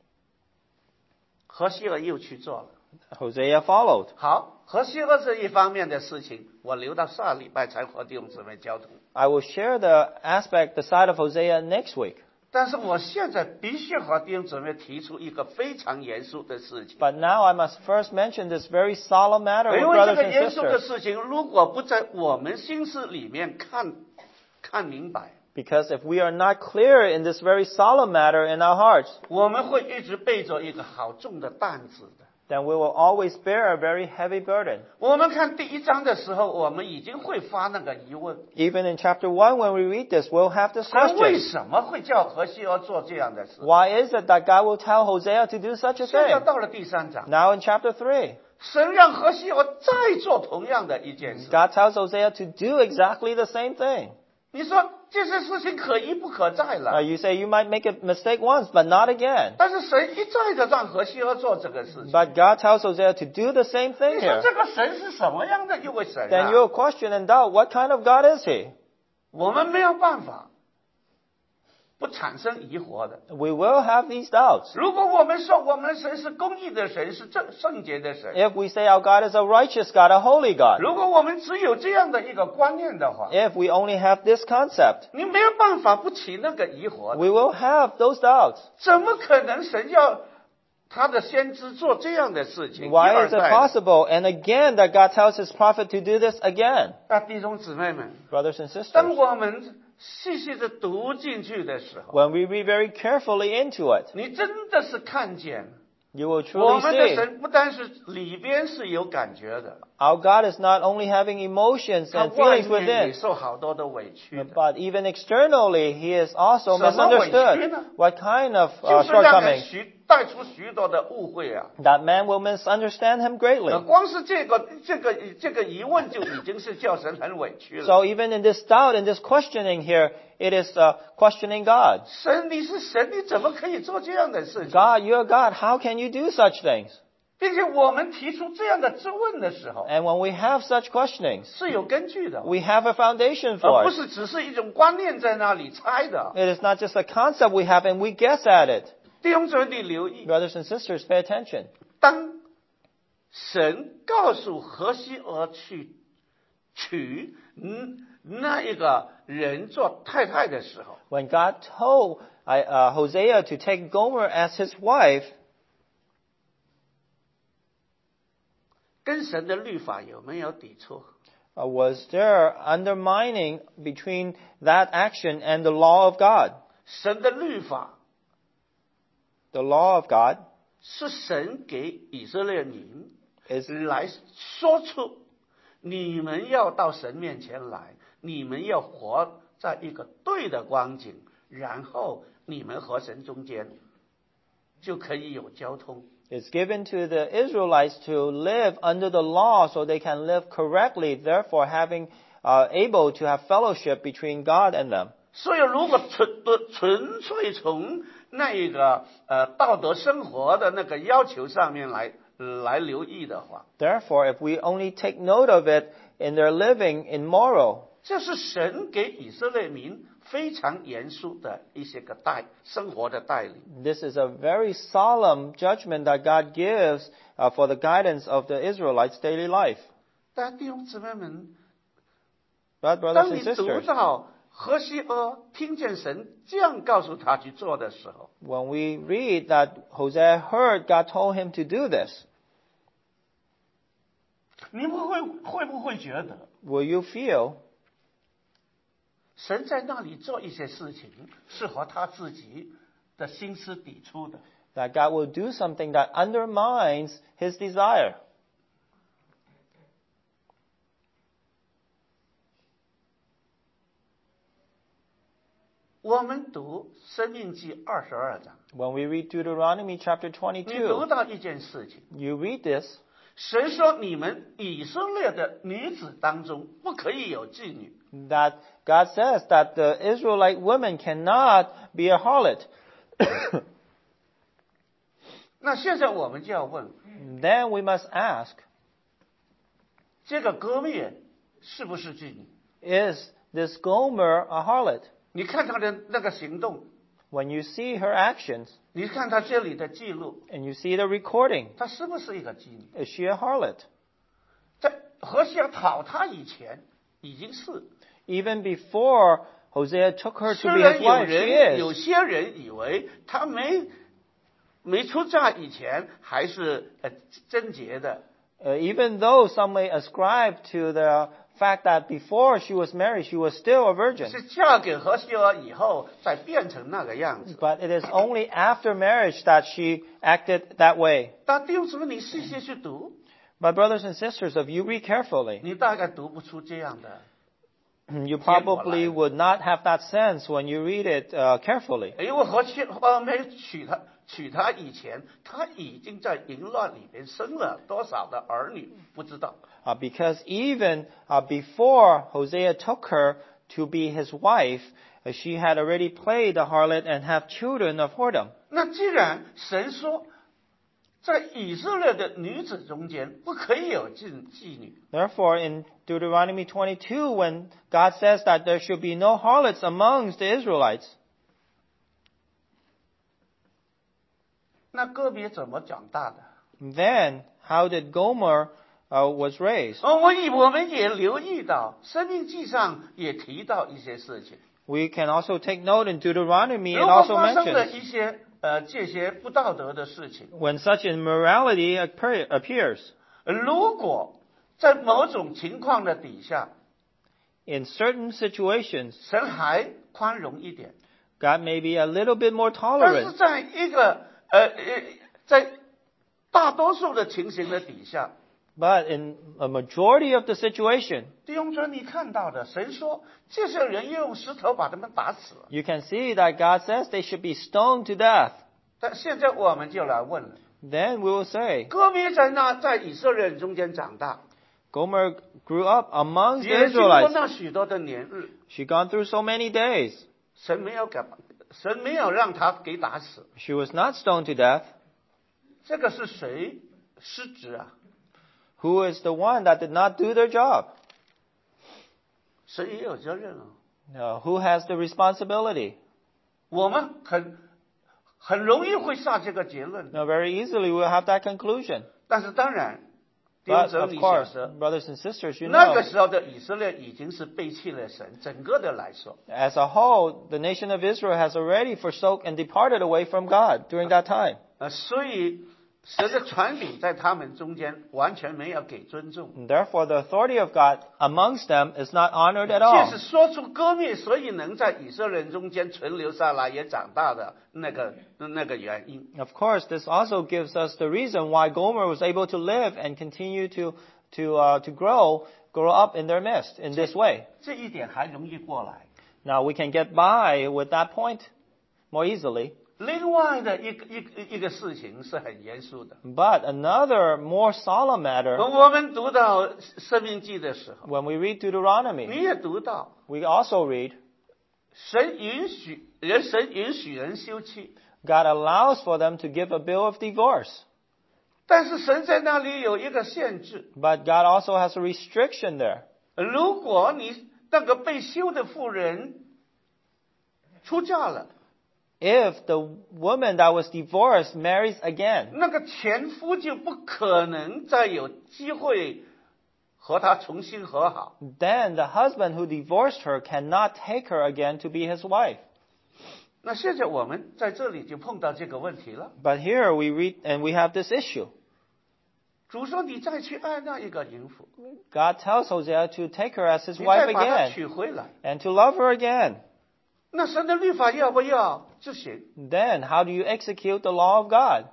何西阿又去做了。 Hosea followed. 好，何西阿这一方面的事情，我留到下礼拜才和弟兄姊妹交通。 I will share the aspect, the side of Hosea next week. 但是我现在必须和弟兄姊妹提出一个非常严肃的事情， But now I must first mention this very solemn matter 因 with 为这 brothers 个 and 严肃的 事 sisters. 情，如果不在我们心思里面看看明白， Because if we are not clear in this very solemn matter in our hearts, 我们会一直背着一个好重的担子的。 then we will always bear a very heavy burden. 我们看第一章的时候，我们已经会发那个疑问： Even in chapter one, when we read this, we'll have this 神为 question. 什么会叫何西阿做这样的事？ Why is it that God will tell Hosea to do such a 现在 thing? 到了第三章， Now in chapter three, 神让何西阿再做同样的一件事。 God tells Hosea to do exactly the same thing. 你说这些事情可一不可再 Now 了， you say you might make a mistake once, but not again. 但是神一再的让何西阿做这个事情。 But God tells Hosea to do the same thing 你说 here. 这个神是什么样的一位神 Then 啊？ you'll question and doubt, what kind of God is He? 我们没有办法不产生疑惑的。 We will have these doubts. 如果我们说我们的神是公义的神，是正圣洁的神， If we say our God is a righteous God, a holy God, 如果我们只有这样的一个观念的话， if we only have this concept, 你没有办法不起那个疑惑的。 we will have those doubts. 怎么可能神要他的先知做这样的事情？一 Why 而 is it 再的。 possible? And again, that God tells His prophet to do this again. 那弟兄姊妹们， Brothers and sisters, 当我们细细的读进去的时候， when we read very carefully into it, 你真的是看见 you will 我 truly 们的 see 神不单是里边是有感觉的， our God is not only having emotions 他 and 外 feelings 面也 within, 受好多的委屈的， but even externally, He is also 什么委屈呢？ misunderstood. What kind of 就 uh, 是让人 shortcomings? 许带出许多的误会啊！ That man will misunderstand Him 呃 greatly. 光是这个这个这个疑问就已经是叫神很委屈了。 So even in this doubt, in this questioning here, it is uh, questioning God. 神，你是神，你怎么可以做这样的事情？ God, you're God. How can you do such things? 并且我们提出这样的质问的时候， And when we have such questionings, 是有根据的， we have a foundation 而 for 不 it. 是只是一种观念在那里猜的。 It is not just a concept we have and we guess at it. 弟兄姊妹，你留意， Brothers and sisters, pay attention. 当神告诉何西阿去娶嗯那一个人做太太的时候， When God told uh, uh, Hosea to take Gomer as his wife, 跟神的律法有没有抵触？ uh, was there undermining between that action and the law of God? 神的律法 The law of God 是神给以色列民 is 来说出，你们要到神面前来，你们要活在一个对的光景，然后你们和神中间就可以有交通。 It's given to the Israelites to live under the law so they can live correctly, therefore having uh, able to have fellowship between God and them. 所以，如果纯纯粹从那一个呃道德生活的那个要求上面来来留意的话， Therefore, if we only take note of it in their living in moral, 这是神给以色列民非常严肃的一些个带生活的带领。 this is a very solemn judgment that God gives uh, for the guidance of the Israelites' daily life. 但弟兄姊妹们， But brothers 当 and 你读 sisters, 到何西阿听见神这样告诉他去做的时候， when we read that Hosea heard God told him to do this, 你们会会不会觉得 will you feel 神在那里做一些事情是和他自己的心思抵触的？ that God will do something that undermines his desire? 我们读《生命记》二十二章， When we read Deuteronomy chapter 你读 twenty-two, 到一件事情， you read this, 神说你们以色列的女子当中不可以有妓女。 that God says that the Israelite women cannot be a harlot. 那现在我们就要问， Then we must ask, 这个歌灭是不是妓女？ is this Gomer a harlot? 你看她的那个行动， When you see her actions 你看她这里的记录， and you see the recording, 她是不是一个妓女？ is she a harlot? 在何西阿讨她以前，已经是。 Even before Hosea took her to 虽 be 然 his 有 wife, 人 she 有 is. 些人以为她没没出嫁以前还是呃贞洁的， Uh, even though some may ascribe to the fact that before she was married, she was still a virgin. 是嫁给何西阿以后才变成那个样子。 But it is only after marriage that she acted that way. 但弟兄姊妹，你细细去读， But brothers and sisters, if you read carefully, 你大概读不出这样的。 you probably would not have that sense when you read it uh, carefully. 因为何西阿没娶她，娶她以前，他已经在淫乱里边生了多少的儿女，不知道。 Uh, because even uh, before Hosea took her to be his wife, uh, she had already played the harlot and have children of whoredom. 那既然神说，在以色列的女子中间不可以有妓妓女， Therefore, in Deuteronomy twenty-two, when God says that there should be no harlots amongst the Israelites, 那个别怎么长大的？ then how did Gomer uh, was raised? 哦，我以我们也留意到，《生命记》上也提到一些事情。 We can also take note in Deuteronomy 如 it 果 also 发生了 mentions 一些呃这些不道德的事情， when such immorality appear- appears 如果在某种情况的底下， in certain situations, 神还宽容一点， God may be a little bit more 但是 tolerant. 在一个呃呃在大多数的情形的底下， But in a majority of the situation, 弟兄姊妹，你看到的，神说这些人要用石头把他们打死了。 you can see that God says they should be stoned to death. 但现在我们就来问了， Then we will say, 歌篾在那在以色列人中间长大， Gomer grew up amongst the 也经过 Israelites. 那许多的年日， She gone through so many days. 神没有给，神没有让他给打死。 She was not stoned to death. 这个是谁失职啊？ Who is the one that did not do their job? 神也有责任啊。 Uh, who has the responsibility? 我们很很容易会下这个结论， Now, very easily we'll have that conclusion. 但是当然，弟兄 But 姊妹， of 你 course, 晓得， brothers and sisters, you 那 know, 个时候的以色列已经是背弃了神，整个的来说， as a whole, the nation of Israel has already forsook and departed away from God during that time. 呃，所以神的权柄在他们中间完全没有给尊重。 And therefore, the authority of God amongst them is not honored at 这 all. 是说出割灭，所以能在以色列人中间存留下来也长大的那个那个原因。 Of course, this also gives us the reason why Gomer was able to live and continue to to uh, to grow, grow up in their midst in this way. 这一点还容易过来。 Now we can get by with that point more easily. 另外的一个一个一个事情是很严肃的。 But another more solemn matter, 我们读到《生命记》的时候， when we read Deuteronomy, 你也读到， we also read 神允许人，神允许人休妻， God allows for them to give a bill of divorce. 但是神在那里有一个限制， But God also has a restriction there. 如果你那个被休的妇人出嫁了， If the woman that was divorced marries again, 那个前夫就不可能再有机会和她重新和好。 then the husband who divorced her cannot take her again to be his wife. 那现在我们在这里就碰到这个问题了。 But here we read and we have this issue. 主说你再去爱那一个淫妇， God tells Hosea to take her as his 你 wife 再把她 again 娶回来。 and to love her again. 那神的律法要不要执行？ Then how do you execute the law of God?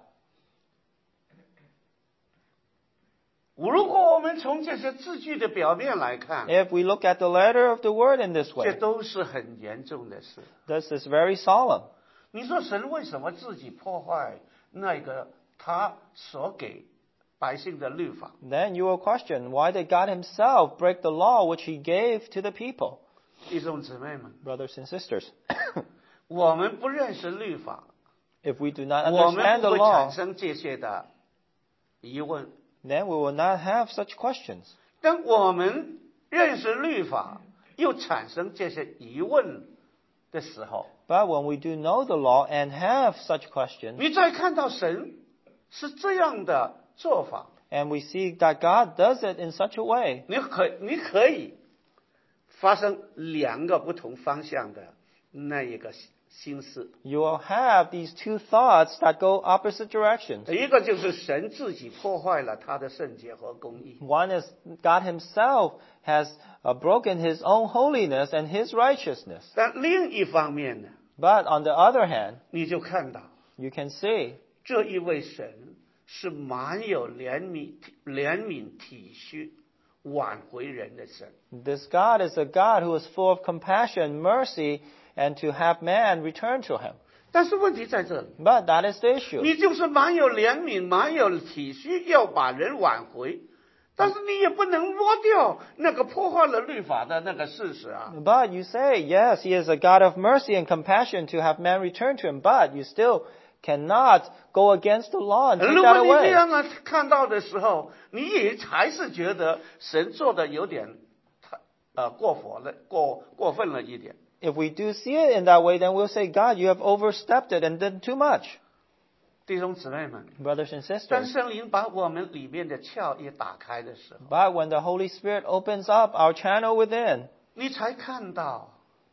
如果我们从这些字句的表面来看， If we look at the letter of the word in this 这 way, 都是很严重的事。 this is very solemn. 你说神为什么自己破坏那个他所给百姓的律法？ Then you will question, why did God himself break the law which he gave to the people? 弟兄姊妹们， Brothers and sisters, 我们不认识律法， if we do not 我们 understand 不 the 会产 law, 生这些的疑问。 then we will not have such questions. 当我们认识律法，又产生这些疑问的时候， But when we do know the law and have such questions, 你再看到神是这样的做法， and we see that God does it in such a way, 你可你可以发生两个不同方向的那一个心思。 you will have these two thoughts that go opposite directions. 一个就是神自己破坏了他的圣洁和公义， One is God himself has uh, broken his own holiness and his righteousness. 但另一方面呢， But on the other hand, 你就看到 you can see 这一位神是蛮有怜悯、怜悯、体恤、挽回人的神。 this God is a God who is full of compassion, mercy, and to have man return to him. 但是问题在这里， But that is the issue. 你就是蛮有怜悯、蛮有体恤，要把人挽回，但是你也不能抹掉那个破坏了律法的那个事实啊。 But you say, yes, he is a God of mercy and compassion to have man return to him, but you still cannot go against the law and take 如 that 果你这 away. 样啊看到的时候，你也还是觉得神做的有点太呃过火了，过过分了一点。 If we do see it in that way, then we'll say, God, you have overstepped it and done too much. 弟兄姊妹们， Brothers and 当 sisters. 圣灵把我们里面的窍一打开的时候， But when the Holy Spirit opens up our channel within, 你才看到。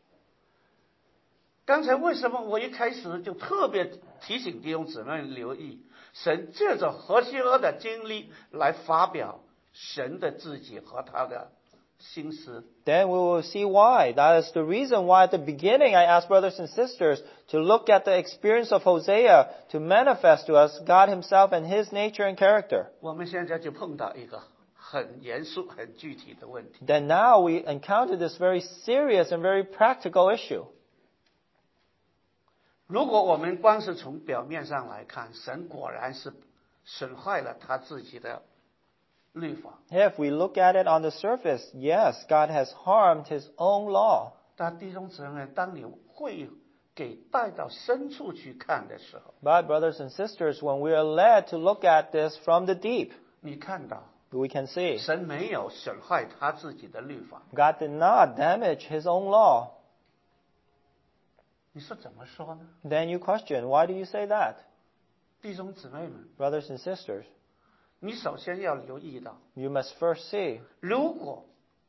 刚才为什么我一开始就特别提醒弟兄姊妹留意，神借着何西阿的经历来发表神的自己和他的心思。 then we will see why. That is the reason why at the beginning I asked brothers and sisters to look at the experience of Hosea to manifest to us God himself and his nature and character. 我们现在就碰到一个很严肃、很具体的问题。 Then now we encounter this very serious and very practical issue. 如果我们光是从表面上来看，神果然是损坏了他自己的律法。 If we look at it on the surface, yes, God has harmed his own law. 但弟兄姊妹，当你会给带到深处去看的时候， But brothers and sisters, when we are led to look at this from the deep, 你看到 we can see 神没有损坏他自己的律法。 God did not damage His own law. 你说怎么说呢？ Then you question, why do you say that? 弟兄姊妹们， Brothers and sisters, 你首先要留意到， you must first see, 如果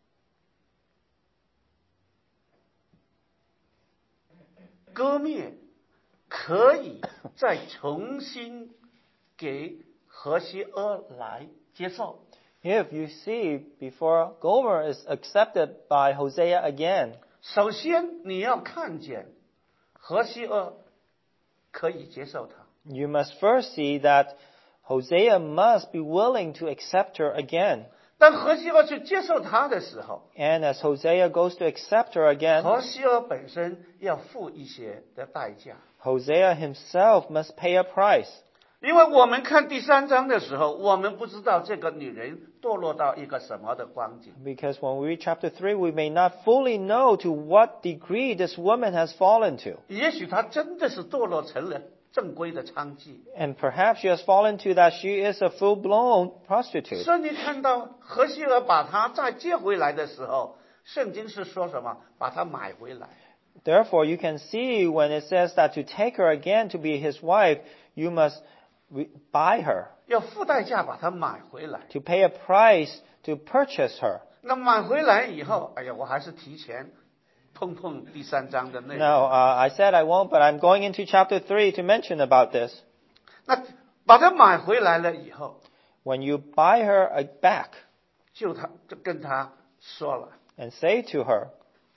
割灭可以再重新给何西阿来接受， if you see before Gomer is accepted by Hosea again, 首先你要看见何西阿可以接受他。 you must first see that Hosea must be willing to accept her again. 当何西阿去接受他的时候， And as Hosea goes to accept her again, 何西阿本身要付一些的代价。 Hosea himself must pay a price. 因为我们看第三章的时候，我们不知道这个女人堕落到一个什么的光景。 Because when we read chapter three, we may not fully know to what degree this woman has fallen to. 也许她真的是堕落成了正规的娼妓。 And perhaps she has fallen to that she is a full-blown prostitute. 所以你看到何西阿把她再接回来的时候，圣经是说什么？把她买回来。 Therefore, you can see when it says that to take her again to be his wife, you must re- buy her, 要付代价把她买回来。 to pay a price to purchase her. 那买回来以后，哎呀，我还是提前碰碰第三章的内容。 Now, uh, I said I won't, but I'm going into chapter three to mention about this. 那把她买回来了以后， When you buy her a- back 就他就跟她说了， and say to her,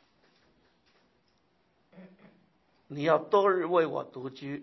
你要多日为我独居，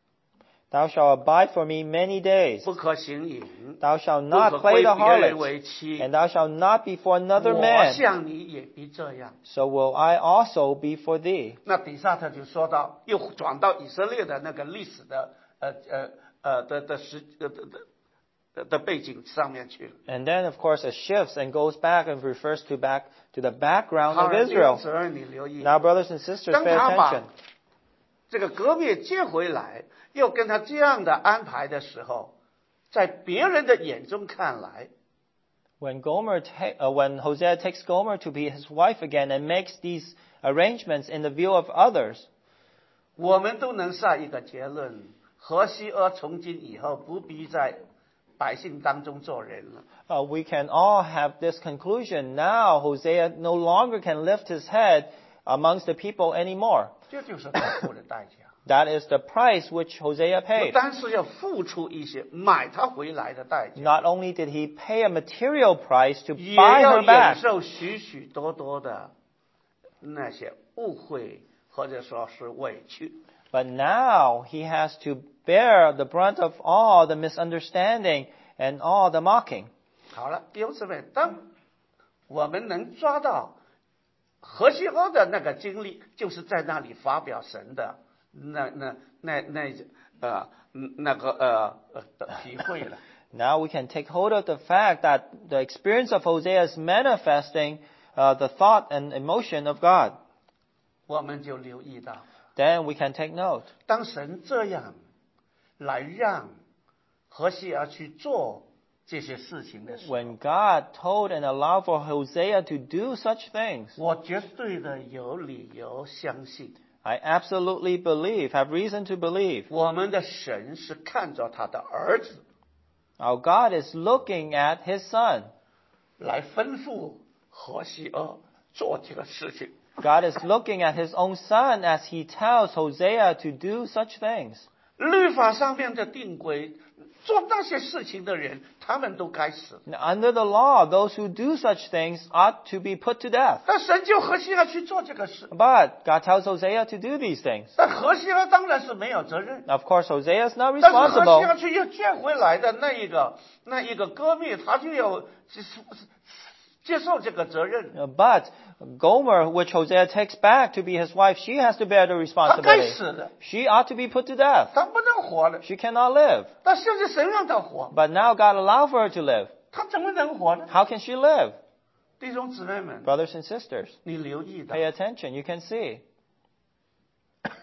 Thou shalt abide for me many days. 不可行淫， Thou shalt 不 not 可 play 归 the 别人 harlot, 为妻。 and thou shalt not be for another 我 man. 像你也必这样。 So will I also be for thee. 那底下他就说到，又转到以色列的那个历史的呃呃呃的的时呃的的的背景上面去了。 And then, of course, it shifts and goes back and refers to back to the background 好 of 了，弟兄 Israel. 姊妹，你留意， Now, brothers and sisters, 当 pay 他把 attention. 这个革灭接回来，又跟他这样的安排的时候，在别人的眼中看来， When Gomer, ta- uh, when Hosea takes Gomer to be his wife again and makes these arrangements in the view of others, 我们都能下一个结论：何西阿从今以后不必在百姓当中做人了。 uh, we can all have this conclusion. Now, Hosea no longer can lift his head amongst the people anymore. 这就是他付的代价。 That is the price which Hosea 不 paid. 单是要付出一些买他回来的代价， Not only did he pay a material price to 也 buy 要 her 忍 back, 受许许多多的那些误会或者说是委屈。 but now he has to bear the brunt of all the misunderstanding and all the mocking. 好了，弟兄姊妹，当我们能抓到何西阿的那个经历，就是在那里发表神的那那那那呃那个呃呃的体会了。 Now we can take hold of the fact that the experience of Hosea is manifesting uh, the thought and emotion of God. 我们就留意到， Then we can take note. 当神这样来让何西阿去做这些事情的时候， When God told and allowed for Hosea to do such things, 我绝对的有理由相信， I absolutely believe, have reason to believe, 我们的神是看着他的儿子 our God is looking at His Son. 来吩咐何西阿做这个事情。 God is looking at His own Son as He tells Hosea to do such things. 律法上面的定规，做那些事情的人，他们都该死。 Now, under the law, those who do such things ought to be put to death. 但神就何西阿去做这个事， But God tells Hosea to do these things. 但何西阿当然是没有责任。 Of course, Hosea is not 但是何西 responsible. 阿去又接回来的那一个那一个割灭，他就要接受这个责任。 Uh, But Gomer, which Hosea takes back to be his wife, she has to bear the 他该 responsibility. 死的， She ought to be put to death. 他不能活了。 She cannot live. 但现在神让他活， But now God allowed for her to live. 他怎么能活呢？ How can she live? 弟兄姊妹们， Brothers and sisters, 你留意到， pay attention. You can see.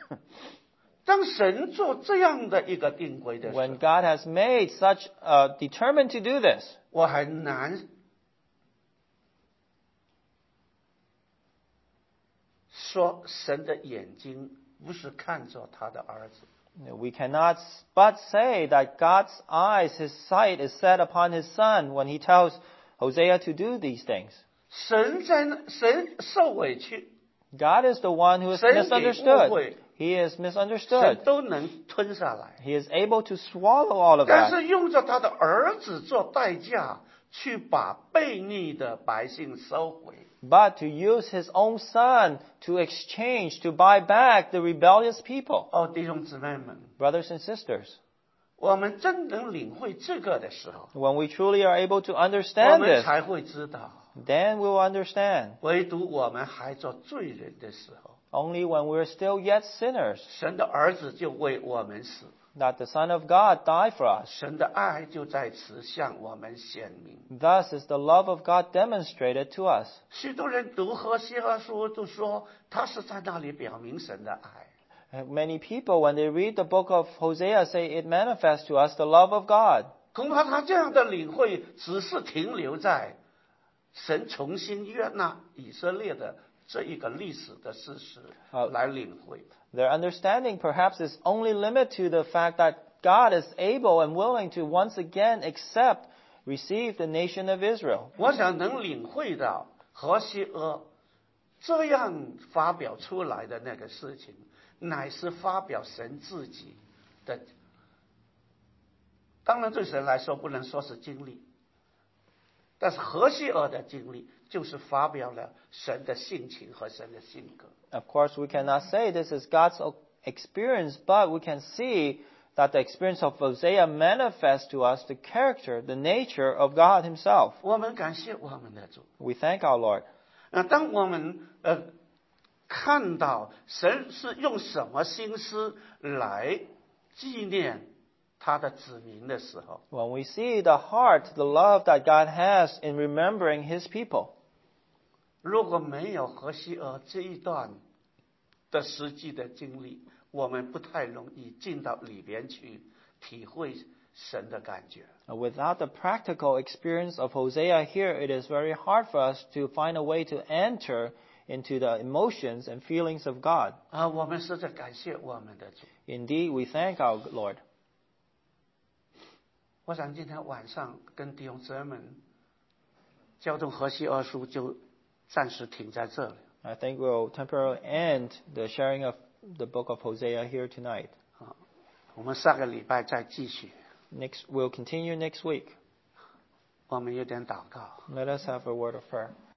当神做这样的一个定规的时 When 候， God has made such, uh, determined to do this, 我很难说神的眼睛不是看着他的儿子。 we cannot but say that God's eyes, His sight is set upon His Son when He tells Hosea to do these things. 神在那神受委屈， God is the one who is 神给误 misunderstood. 会， He is 神 misunderstood. 都能吞下来。 He is able to swallow all of 但 that. 是用着他的儿子做代价，去把悖逆的百姓收回。 But to use His own Son to exchange, to buy back the rebellious people. 哦，弟兄姊妹们， Brothers and sisters, 我们真能领会这个的时候， when we truly are able to 我 understand 们 this, 才会知道， then we will understand. 唯独我们还做罪人的时候， Only when we're still yet sinners, 神的儿子就为我们死， that the Son of God died for us. 神的爱就在此向我们显明。 Thus is the love of God demonstrated to us. 许多人读何西阿书都说，他是在那里表明神的爱。 And many people, when they read the book of Hosea, say it manifests to us the love of God. 恐怕他这样的领会只是停留在神重新悦纳以色列的这一个历史的事实来领会。 Their understanding perhaps is only limited to the fact that God is able and willing to once again accept, receive the nation of Israel. 我想能领会到何西阿这样发表出来的那个事情，乃是发表神自己的。当然对神来说不能说是经历，但是何西阿的经历就是发表了神的性情和神的性格。 Of course, we cannot say this is God's experience, but we can see that the experience of Hosea manifests to us the character, the nature of God Himself. 我们感谢我们的主。 We thank our Lord. 那当我们呃看到神是用什么心思来纪念他的子民的时候， When we see the heart, the love that God has in remembering His people, 如果没有何西阿这一段的实际的经历，我们不太容易进到里边去体会神的感觉。 without the practical experience of Hosea here, it is very hard for us to find a way to enter into the emotions and feelings of God. 啊，我们实在感谢我们的主。 Indeed, we thank our Lord. 我想今天晚上跟弟兄姊妹们交通何西阿书就暂时停在这里。 I think we'll temporarily end the sharing of the book of Hosea here tonight. 啊，我们下个礼拜再继续。 Next, we'll continue next week. 我们有点祷告。 Let us have a word of prayer.